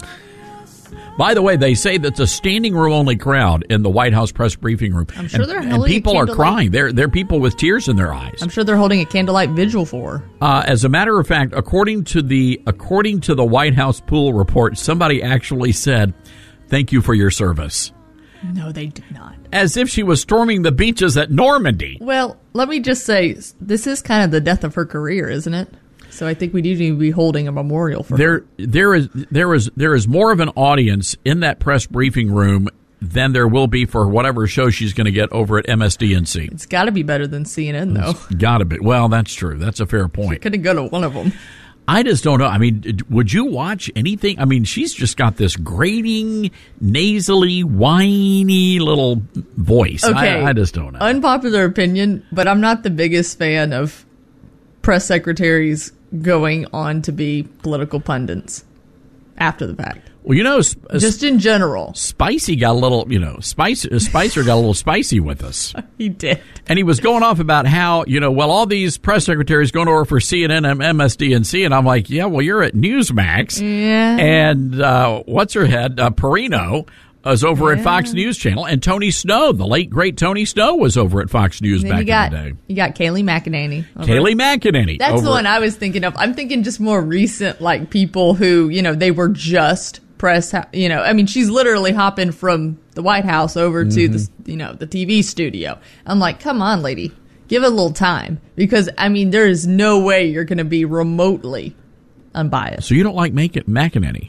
Speaker 4: By the way, they say that's a standing room only crowd in the White House press briefing room.
Speaker 7: I'm sure
Speaker 4: and,
Speaker 7: they're
Speaker 4: and
Speaker 7: holding
Speaker 4: people
Speaker 7: a
Speaker 4: are
Speaker 7: candlelight.
Speaker 4: crying. They're they're people with tears in their eyes.
Speaker 7: I'm sure they're holding a candlelight vigil for her.
Speaker 4: Uh, as a matter of fact, according to the according to the White House pool report, somebody actually said, "Thank you for your service."
Speaker 7: No, they did not.
Speaker 4: As if she was storming the beaches at Normandy.
Speaker 7: Well, let me just say, this is kind of the death of her career, isn't it? So I think we do need to be holding a memorial for
Speaker 4: there.
Speaker 7: her.
Speaker 4: There is there is there is more of an audience in that press briefing room than there will be for whatever show she's going to get over at M S D N C.
Speaker 7: It's got to be better than C N N, though.
Speaker 4: Got to be. Well, that's true. That's a fair point.
Speaker 7: Couldn't go to one of them.
Speaker 4: I just don't know. I mean, would you watch anything? I mean, she's just got this grating, nasally, whiny little voice.
Speaker 7: Okay.
Speaker 4: I, I just don't know.
Speaker 7: Unpopular opinion, but I'm not the biggest fan of press secretaries going on to be political pundits after the fact.
Speaker 4: Well, you know,
Speaker 7: just in general,
Speaker 4: Spicy got a little, you know, Spice, Spicer got a little spicy with us.
Speaker 7: He did.
Speaker 4: And he was going off about how, you know, well, all these press secretaries going over for C N N and M S D N C. And I'm like, yeah, well, you're at Newsmax.
Speaker 7: Yeah.
Speaker 4: And uh, what's her head? Uh, Perino is over yeah. at Fox News Channel. And Tony Snow, the late, great Tony Snow, was over at Fox News back
Speaker 7: got,
Speaker 4: in the day.
Speaker 7: You got Kayleigh McEnany.
Speaker 4: Kayleigh McEnany.
Speaker 7: That's the one I was thinking of. I'm thinking just more recent, like people who, you know, they were just press, you know, I mean, she's literally hopping from the White House over mm-hmm. to the, you know, the T V studio. I'm like, come on, lady, give it a little time, because I mean, there is no way you're going to be remotely unbiased.
Speaker 4: So you don't like Make it McEnany?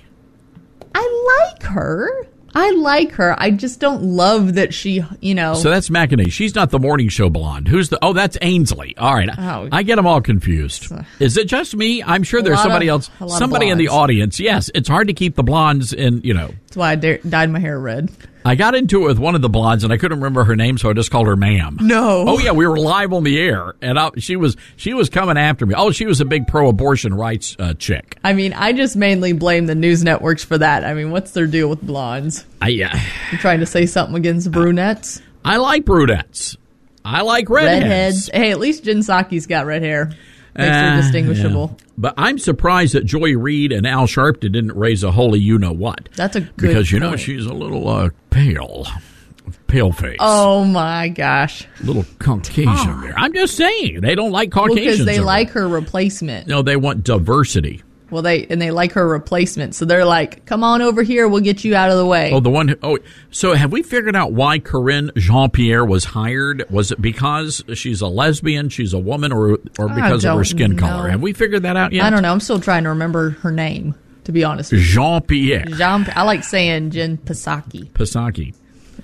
Speaker 7: I like her. I like her. I just don't love that she, you know.
Speaker 4: So that's McEnany. She's not the morning show blonde. Who's the? Oh, that's Ainsley. All right.
Speaker 7: Oh.
Speaker 4: I get them all confused. Is it just me? I'm sure there's somebody
Speaker 7: of,
Speaker 4: else. Somebody in the audience. Yes. It's hard to keep the blondes in, you know.
Speaker 7: That's why I da- dyed my hair red.
Speaker 4: I got into it with one of the blondes, and I couldn't remember her name, so I just called her Ma'am.
Speaker 7: No.
Speaker 4: Oh, yeah, we were live on the air, and I, she was she was coming after me. Oh, she was a big pro-abortion rights uh, chick.
Speaker 7: I mean, I just mainly blame the news networks for that. I mean, what's their deal with blondes?
Speaker 4: I, yeah.
Speaker 7: You trying to say something against brunettes?
Speaker 4: I like brunettes. I like redheads.
Speaker 7: Redheads. Hey, at least Jen Psaki's got red hair. Makes uh, her distinguishable.
Speaker 4: Yeah. But I'm surprised that Joy Reid and Al Sharpton didn't raise a holy you-know-what.
Speaker 7: That's a good
Speaker 4: Because, you
Speaker 7: point.
Speaker 4: know, she's a little uh, pale. Pale face.
Speaker 7: Oh, my gosh.
Speaker 4: Little Caucasian oh. there. I'm just saying. They don't like Caucasians.
Speaker 7: Well, because they like her replacement.
Speaker 4: No, they want diversity.
Speaker 7: Well, they and they like her replacement, so they're like, "Come on over here, we'll get you out of the way."
Speaker 4: Oh, the one. Who, oh, so have we figured out why Corinne Jean-Pierre was hired? Was it because she's a lesbian, she's a woman, or or because of her skin
Speaker 7: know.
Speaker 4: color? Have we figured that out yet?
Speaker 7: I don't know. I'm still trying to remember her name, to be honest.
Speaker 4: Jean-Pierre.
Speaker 7: Jean. I like saying Jen Psaki.
Speaker 4: Psaki.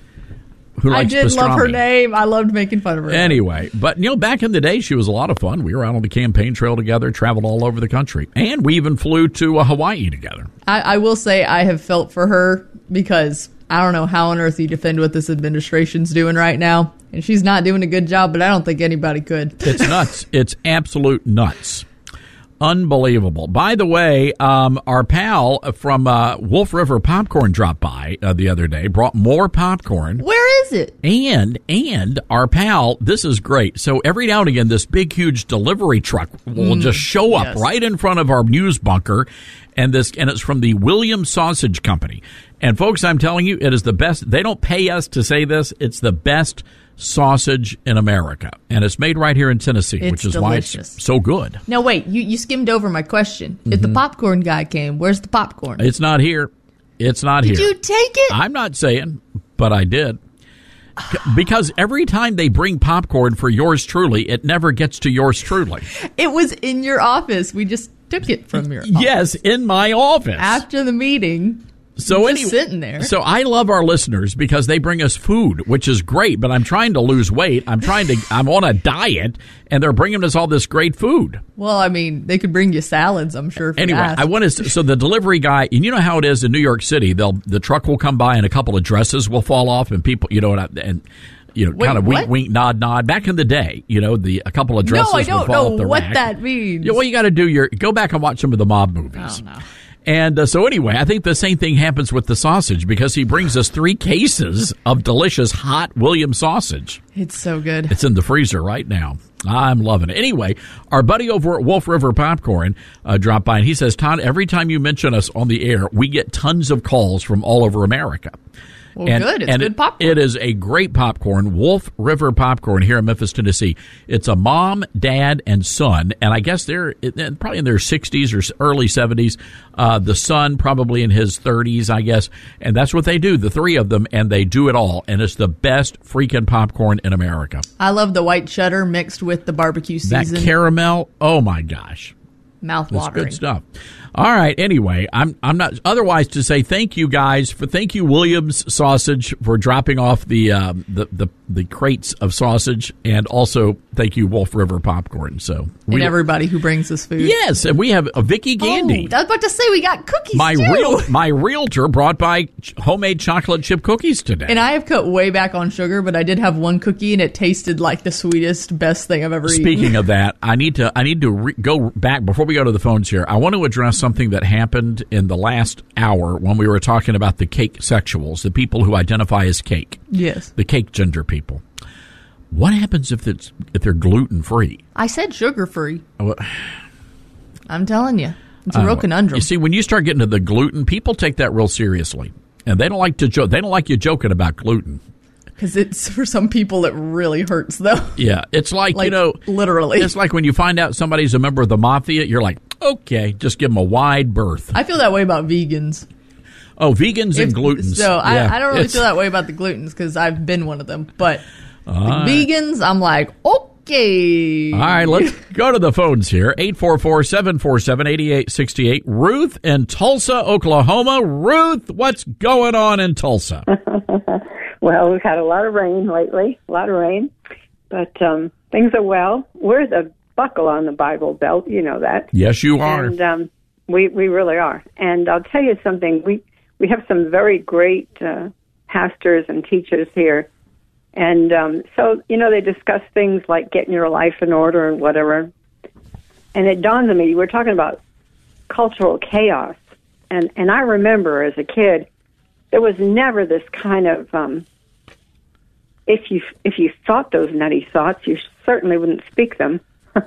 Speaker 4: Who
Speaker 7: I
Speaker 4: likes
Speaker 7: did
Speaker 4: pastrami.
Speaker 7: love her name. I loved making fun of her.
Speaker 4: Anyway, but, you know, back in the day, she was a lot of fun. We were out on the campaign trail together, traveled all over the country, and we even flew to uh, Hawaii together.
Speaker 7: I, I will say I have felt for her because I don't know how on earth you defend what this administration's doing right now, and she's not doing a good job, but I don't think anybody could.
Speaker 4: It's nuts. It's absolute nuts. Unbelievable. By the way, um, our pal from uh, Wolf River Popcorn dropped by uh, the other day, brought more popcorn.
Speaker 7: Where is it?
Speaker 4: And and our pal, this is great. So every now and again, this big, huge delivery truck will mm, just show up
Speaker 7: yes.
Speaker 4: right in front of our news bunker, and this and it's from the Williams Sausage Company. And folks, I'm telling you, it is the best. They don't pay us to say this. It's the best sausage in America, and it's made right here in Tennessee,
Speaker 7: it's
Speaker 4: which is
Speaker 7: delicious.
Speaker 4: why it's so good.
Speaker 7: Now wait, you, you skimmed over my question. Mm-hmm. If the popcorn guy came, where's the popcorn?
Speaker 4: It's not here. It's not
Speaker 7: did
Speaker 4: here.
Speaker 7: Did you take it?
Speaker 4: I'm not saying, but I did. Because every time they bring popcorn for yours truly, it never gets to yours truly.
Speaker 7: It was in your office. We just took it from your office.
Speaker 4: Yes, in my office.
Speaker 7: After the meeting.
Speaker 4: So
Speaker 7: just
Speaker 4: anyway,
Speaker 7: sitting there.
Speaker 4: So I love our listeners because they bring us food, which is great. But I'm trying to lose weight. I'm trying to. I'm on a diet, and they're bringing us all this great food.
Speaker 7: Well, I mean, they could bring you salads. I'm sure. If
Speaker 4: anyway, I want to. So the delivery guy, and you know how it is in New York City. They'll the truck will come by, and a couple of dresses will fall off, and people, you know, and. and You know,
Speaker 7: Wait,
Speaker 4: kind of
Speaker 7: what?
Speaker 4: wink, wink, nod, nod. Back in the day, you know, the a couple of dresses
Speaker 7: no, I
Speaker 4: would
Speaker 7: don't
Speaker 4: fall
Speaker 7: know
Speaker 4: off the
Speaker 7: what
Speaker 4: rack.
Speaker 7: that means.
Speaker 4: Yeah, well, you got to do your go back and watch some of the mob movies.
Speaker 7: Oh, no.
Speaker 4: And uh, so anyway, I think the same thing happens with the sausage because he brings us three cases of delicious hot Williams sausage.
Speaker 7: It's so good.
Speaker 4: It's in the freezer right now. I'm loving it. Anyway, our buddy over at Wolf River Popcorn uh, dropped by, and he says, Todd, every time you mention us on the air, we get tons of calls from all over America.
Speaker 7: Well,
Speaker 4: and,
Speaker 7: good. It's
Speaker 4: and
Speaker 7: good popcorn.
Speaker 4: It is a great popcorn, Wolf River Popcorn here in Memphis, Tennessee. It's a mom, dad, and son, and I guess they're probably in their sixties or early seventies. Uh, the son probably in his thirties, I guess, and that's what they do, the three of them, and they do it all, and it's the best freaking popcorn in America.
Speaker 7: I love the white cheddar mixed with the barbecue season.
Speaker 4: That caramel, oh my gosh.
Speaker 7: mouth
Speaker 4: That's
Speaker 7: watering.
Speaker 4: good stuff. All right. Anyway, I'm I'm not otherwise to say thank you guys for thank you Williams Sausage for dropping off the um, the, the the crates of sausage, and also thank you Wolf River Popcorn. So
Speaker 7: and
Speaker 4: we,
Speaker 7: everybody who brings us food.
Speaker 4: yes, and we have a Vicky Gandy.
Speaker 7: Oh, I was about to say we got cookies
Speaker 4: my
Speaker 7: too.
Speaker 4: real my realtor brought by ch- homemade chocolate chip cookies today.
Speaker 7: And I have cut way back on sugar, but I did have one cookie, and it tasted like the sweetest, best thing I've ever
Speaker 4: Speaking
Speaker 7: eaten.
Speaker 4: of that, I need to I need to re- go back before we go to the phones here. I want to address something that happened in the last hour when we were talking about the cake sexuals, the people who identify as cake.
Speaker 7: Yes.
Speaker 4: The cake ginger people. What happens if it's if they're gluten free?
Speaker 7: I said sugar free.
Speaker 4: Oh,
Speaker 7: I'm telling you, it's a real
Speaker 4: uh,
Speaker 7: conundrum.
Speaker 4: You see, when you start getting to the gluten, people take that real seriously, and they don't like to joke. They don't like you joking about gluten.
Speaker 7: Because it's for some people it really hurts though.
Speaker 4: Yeah, it's like,
Speaker 7: Like,
Speaker 4: you know,
Speaker 7: literally.
Speaker 4: It's like when you find out somebody's a member of the mafia, you're like, okay, just give them a wide berth.
Speaker 7: I feel that way about vegans.
Speaker 4: Oh, vegans and
Speaker 7: If-
Speaker 4: glutens.
Speaker 7: So I,
Speaker 4: Yeah,
Speaker 7: I don't really
Speaker 4: it's-
Speaker 7: feel that way about the glutens because I've been one of them. But
Speaker 4: Ah.
Speaker 7: the vegans, I'm like, okay.
Speaker 4: All right, let's go to the phones here. eight four four, seven four seven, eight eight six eight. Ruth in Tulsa, Oklahoma. Ruth, what's going on in Tulsa?
Speaker 21: Well, we've had a lot of rain lately, a lot of rain, but um, things are well. We're the buckle on the Bible Belt, you know that.
Speaker 4: Yes, you are.
Speaker 21: And um, we we really are. And I'll tell you something. We we have some very great uh, pastors and teachers here, and um, so you know they discuss things like getting your life in order and whatever. And it dawns on me, we're talking about cultural chaos, and and I remember as a kid, there was never this kind of um, if you if you thought those nutty thoughts, you certainly wouldn't speak them.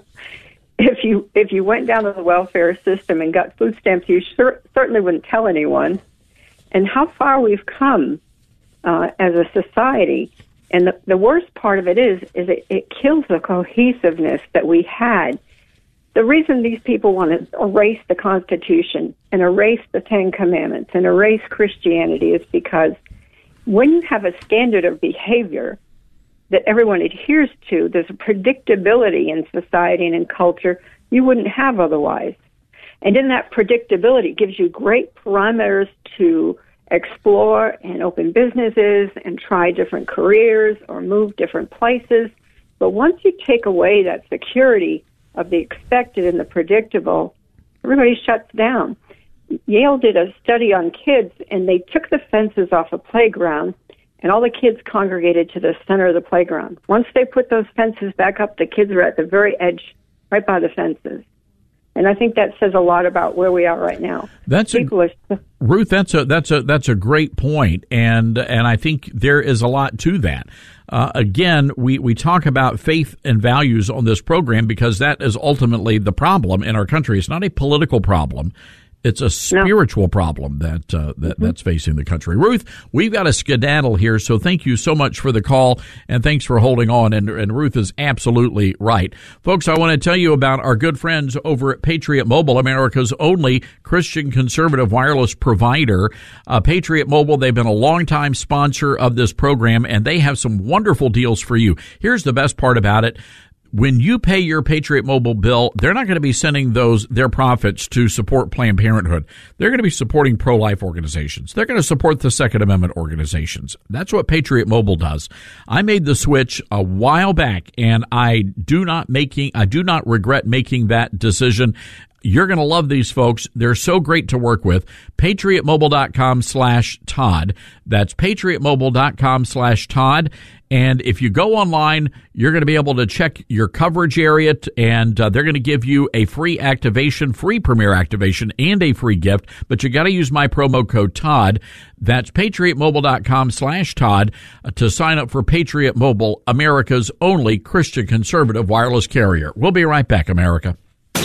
Speaker 21: if you if you went down to the welfare system and got food stamps, you cer- certainly wouldn't tell anyone. And how far we've come uh, as a society. And the, the worst part of it is is it, it kills the cohesiveness that we had. The reason these people want to erase the Constitution and erase the Ten Commandments and erase Christianity is because when you have a standard of behavior that everyone adheres to, there's a predictability in society and in culture you wouldn't have otherwise. And in that predictability, it gives you great parameters to explore and open businesses and try different careers or move different places. But once you take away that security of the expected and the predictable, everybody shuts down. Yale did a study on kids, and they took the fences off a playground, and all the kids congregated to the center of the playground. Once they put those fences back up, the kids were at the very edge, right by the fences. And I think that says a lot about where we are right now.
Speaker 4: That's
Speaker 21: People
Speaker 4: a,
Speaker 21: are,
Speaker 4: Ruth. That's a that's a that's a great point, and and I think there is a lot to that. Uh, again, we we talk about faith and values on this program because that is ultimately the problem in our country. It's not a political problem. It's a spiritual no. problem that uh, that mm-hmm. that's facing the country. Ruth, we've got a skedaddle here, so thank you so much for the call, and thanks for holding on. And, and Ruth is absolutely right. Folks, I want to tell you about our good friends over at Patriot Mobile, America's only Christian conservative wireless provider. Uh, Patriot Mobile, they've been a longtime sponsor of this program, and they have some wonderful deals for you. Here's the best part about it. When you pay your Patriot Mobile bill, they're not going to be sending those their profits to support Planned Parenthood. They're going to be supporting pro-life organizations. They're going to support the Second Amendment organizations. That's what Patriot Mobile does. I made the switch a while back, and I do not making I do not regret making that decision. You're going to love these folks. They're so great to work with. PatriotMobile.com slash Todd. That's PatriotMobile.com slash Todd. And if you go online, you're going to be able to check your coverage area, and uh, they're going to give you a free activation, free Premier activation, and a free gift. But you got to use my promo code Todd. That's PatriotMobile.com slash Todd uh, to sign up for Patriot Mobile, America's only Christian conservative wireless carrier. We'll be right back, America.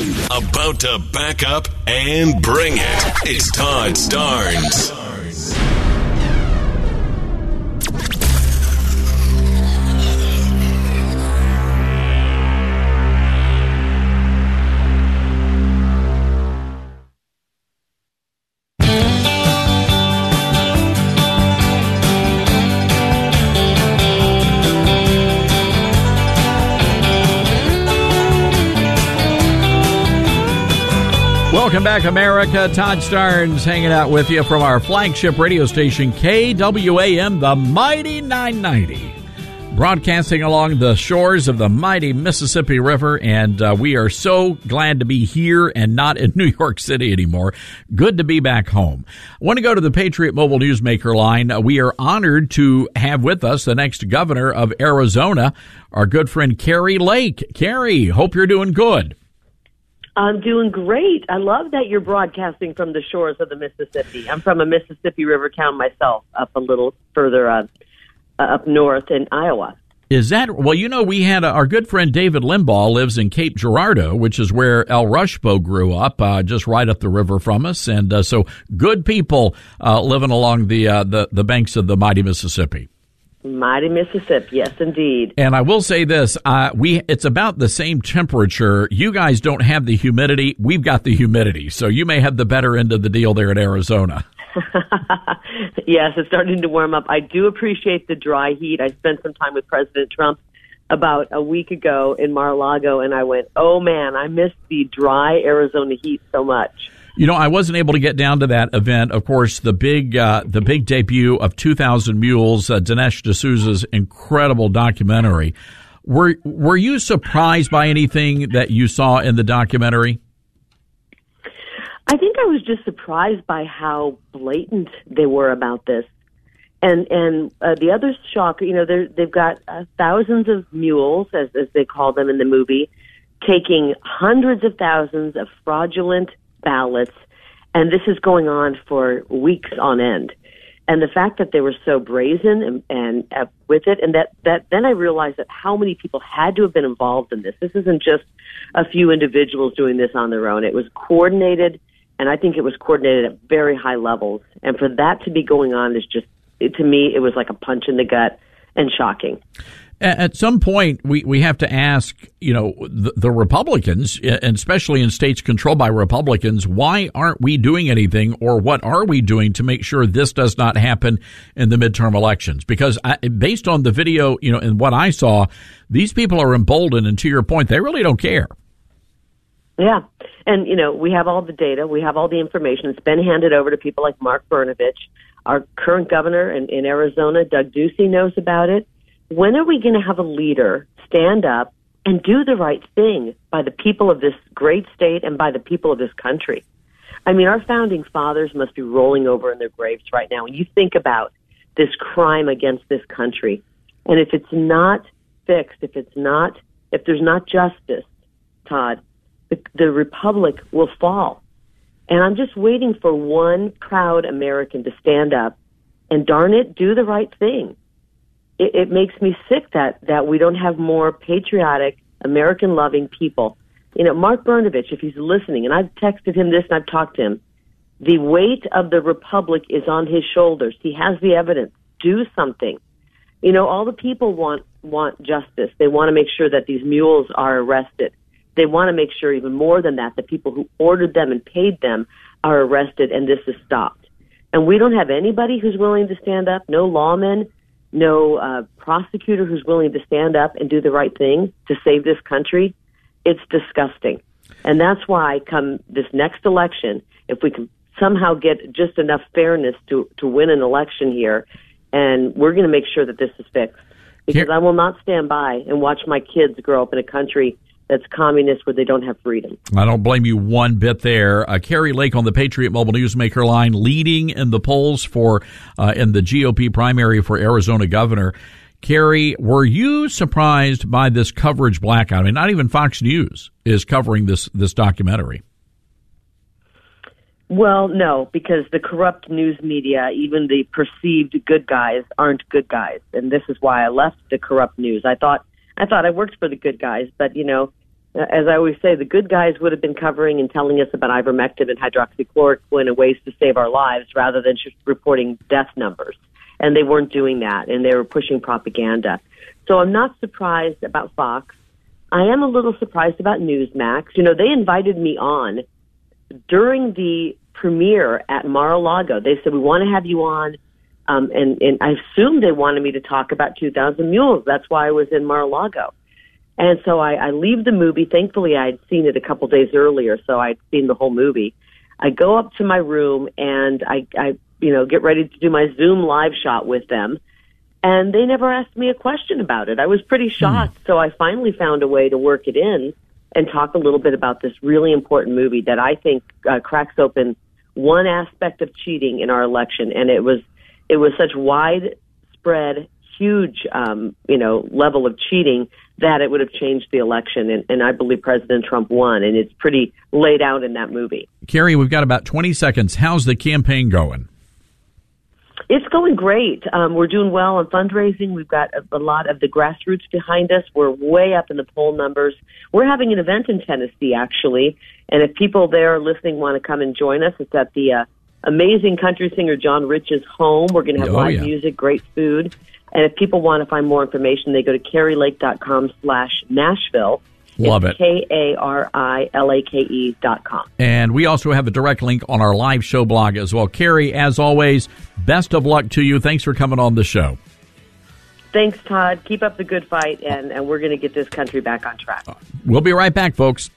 Speaker 5: About to back up and bring it. It's Todd Starnes.
Speaker 4: Welcome back, America. Todd Starnes hanging out with you from our flagship radio station, K W A M, the Mighty nine ninety. Broadcasting along the shores of the mighty Mississippi River, and uh, we are so glad to be here and not in New York City anymore. Good to be back home. I want to go to the Patriot Mobile Newsmaker line. Uh, we are honored to have with us the next governor of Arizona, our good friend Kari Lake. Kari, hope you're doing good.
Speaker 3: I'm doing great. I love that you're broadcasting from the shores of the Mississippi. I'm from a Mississippi River town myself, up a little further uh, up north in Iowa.
Speaker 4: Is that, well, you know, we had a, our good friend David Limbaugh lives in Cape Girardeau, which is where El Rushbo grew up, uh, just right up the river from us. And uh, so good people uh, living along the, uh, the the banks of the mighty Mississippi.
Speaker 3: Mighty Mississippi, yes, indeed.
Speaker 4: And I will say this, uh, we it's about the same temperature. You guys don't have the humidity. We've got the humidity. So you may have the better end of the deal there in Arizona.
Speaker 3: Yes, it's starting to warm up. I do appreciate the dry heat. I spent some time with President Trump about a week ago in Mar-a-Lago, and I went, oh, man, I miss the dry Arizona heat so much.
Speaker 4: You know, I wasn't able to get down to that event. Of course, the big uh, the big debut of two thousand Mules, uh, Dinesh D'Souza's incredible documentary. Were were you surprised by anything that you saw in the documentary?
Speaker 3: I think I was just surprised by how blatant they were about this. And and uh, the other shock, you know, they've got uh, thousands of mules, as, as they call them in the movie, taking hundreds of thousands of fraudulent ballots, and this is going on for weeks on end. And the fact that they were so brazen and, and uh, with it, and that, that then I realized that how many people had to have been involved in this. This isn't just a few individuals doing this on their own. It was coordinated, and I think it was coordinated at very high levels. And for that to be going on is just, it, to me, it was like a punch in the gut and shocking.
Speaker 4: At some point, we, we have to ask, you know, the, the Republicans, and especially in states controlled by Republicans, why aren't we doing anything, or what are we doing to make sure this does not happen in the midterm elections? Because I, based on the video, you know, and what I saw, these people are emboldened, and to your point, they really don't care.
Speaker 3: Yeah. And, you know, we have all the data. We have all the information. It's been handed over to people like Mark Brnovich. Our current governor in, in Arizona, Doug Ducey, knows about it. When are we going to have a leader stand up and do the right thing by the people of this great state and by the people of this country? I mean, our founding fathers must be rolling over in their graves right now. When you think about this crime against this country, and if it's not fixed, if it's not, if there's not justice, Todd, the, the republic will fall. And I'm just waiting for one proud American to stand up and, darn it, do the right thing. It, it makes me sick that, that we don't have more patriotic, American-loving people. You know, Mark Brnovich, if he's listening, and I've texted him this and I've talked to him, the weight of the republic is on his shoulders. He has the evidence. Do something. You know, all the people want want justice. They want to make sure that these mules are arrested. They want to make sure, even more than that, the people who ordered them and paid them are arrested and this is stopped. And we don't have anybody who's willing to stand up, no lawman, no uh, prosecutor who's willing to stand up and do the right thing to save this country. It's disgusting. And that's why come this next election, if we can somehow get just enough fairness to, to win an election here, and we're going to make sure that this is fixed. Because here, I will not stand by and watch my kids grow up in a country that's communist where they don't have freedom.
Speaker 4: I don't blame you one bit there. Uh, Kari Lake on the Patriot Mobile Newsmaker line, leading in the polls for uh, in the G O P primary for Arizona governor. Kari, were you surprised by this coverage blackout? I mean, not even Fox News is covering this this documentary.
Speaker 3: Well, no, because the corrupt news media, even the perceived good guys, aren't good guys, and this is why I left the corrupt news. I thought I thought I worked for the good guys, but you know, as I always say, the good guys would have been covering and telling us about ivermectin and hydroxychloroquine and ways to save our lives rather than just reporting death numbers. And they weren't doing that, and they were pushing propaganda. So I'm not surprised about Fox. I am a little surprised about Newsmax. You know, they invited me on during the premiere at Mar-a-Lago. They said, we want to have you on. Um, and, and I assumed they wanted me to talk about two thousand Mules. That's why I was in Mar-a-Lago. And so I, I leave the movie. Thankfully, I had seen it a couple days earlier, so I'd seen the whole movie. I go up to my room and I, I, you know, get ready to do my Zoom live shot with them. And they never asked me a question about it. I was pretty shocked. Mm. So I finally found a way to work it in and talk a little bit about this really important movie that I think uh, cracks open one aspect of cheating in our election. And it was, it was such widespread, huge, um, you know, level of cheating that it would have changed the election. And, and I believe President Trump won. And it's pretty laid out in that movie.
Speaker 4: Carrie, we've got about twenty seconds. How's the campaign going?
Speaker 3: It's going great. Um, we're doing well on fundraising. We've got a, a lot of the grassroots behind us. We're way up in the poll numbers. We're having an event in Tennessee, actually. And if people there listening want to come and join us, it's at the uh, amazing country singer John Rich's home. We're going to have
Speaker 4: oh,
Speaker 3: live
Speaker 4: yeah.
Speaker 3: music, great food. And if people want to find more information, they go to carrielake.com slash Nashville.
Speaker 4: Love
Speaker 3: it's
Speaker 4: it.
Speaker 3: K A R I L A K E dot com.
Speaker 4: And we also have a direct link on our live show blog as well. Carrie, as always, best of luck to you. Thanks for coming on the show.
Speaker 3: Thanks, Todd. Keep up the good fight, and, and we're going to get this country back on track.
Speaker 4: We'll be right back, folks.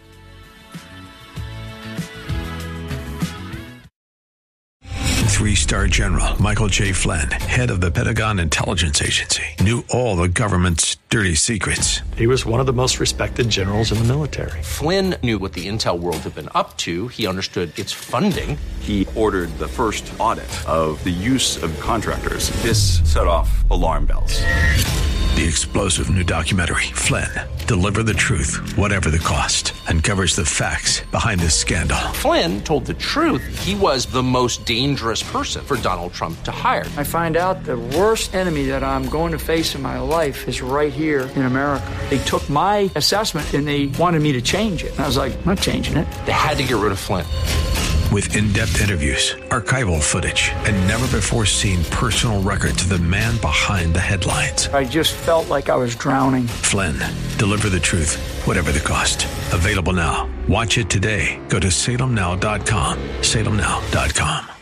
Speaker 1: Three-star general Michael J. Flynn, head of the Pentagon Intelligence Agency, knew all the government's dirty secrets.
Speaker 2: He was one of the most respected generals in the military.
Speaker 22: Flynn knew what the intel world had been up to. He understood its funding.
Speaker 23: He ordered the first audit of the use of contractors. This set off alarm bells.
Speaker 1: The explosive new documentary, Flynn, Deliver the Truth, Whatever the Cost, uncovers the facts behind this scandal.
Speaker 22: Flynn told the truth. He was the most dangerous person for Donald Trump to hire.
Speaker 24: I find out the worst enemy that I'm going to face in my life is right here in America. They took my assessment and they wanted me to change it. And I was like, I'm not changing it.
Speaker 22: They had to get rid of Flynn.
Speaker 1: With in-depth interviews, archival footage, and never-before-seen personal records of the man behind the headlines.
Speaker 24: I just felt like I was drowning.
Speaker 1: Flynn, Deliver the Truth, Whatever the Cost. Available now. Watch it today. Go to salem now dot com. salem now dot com.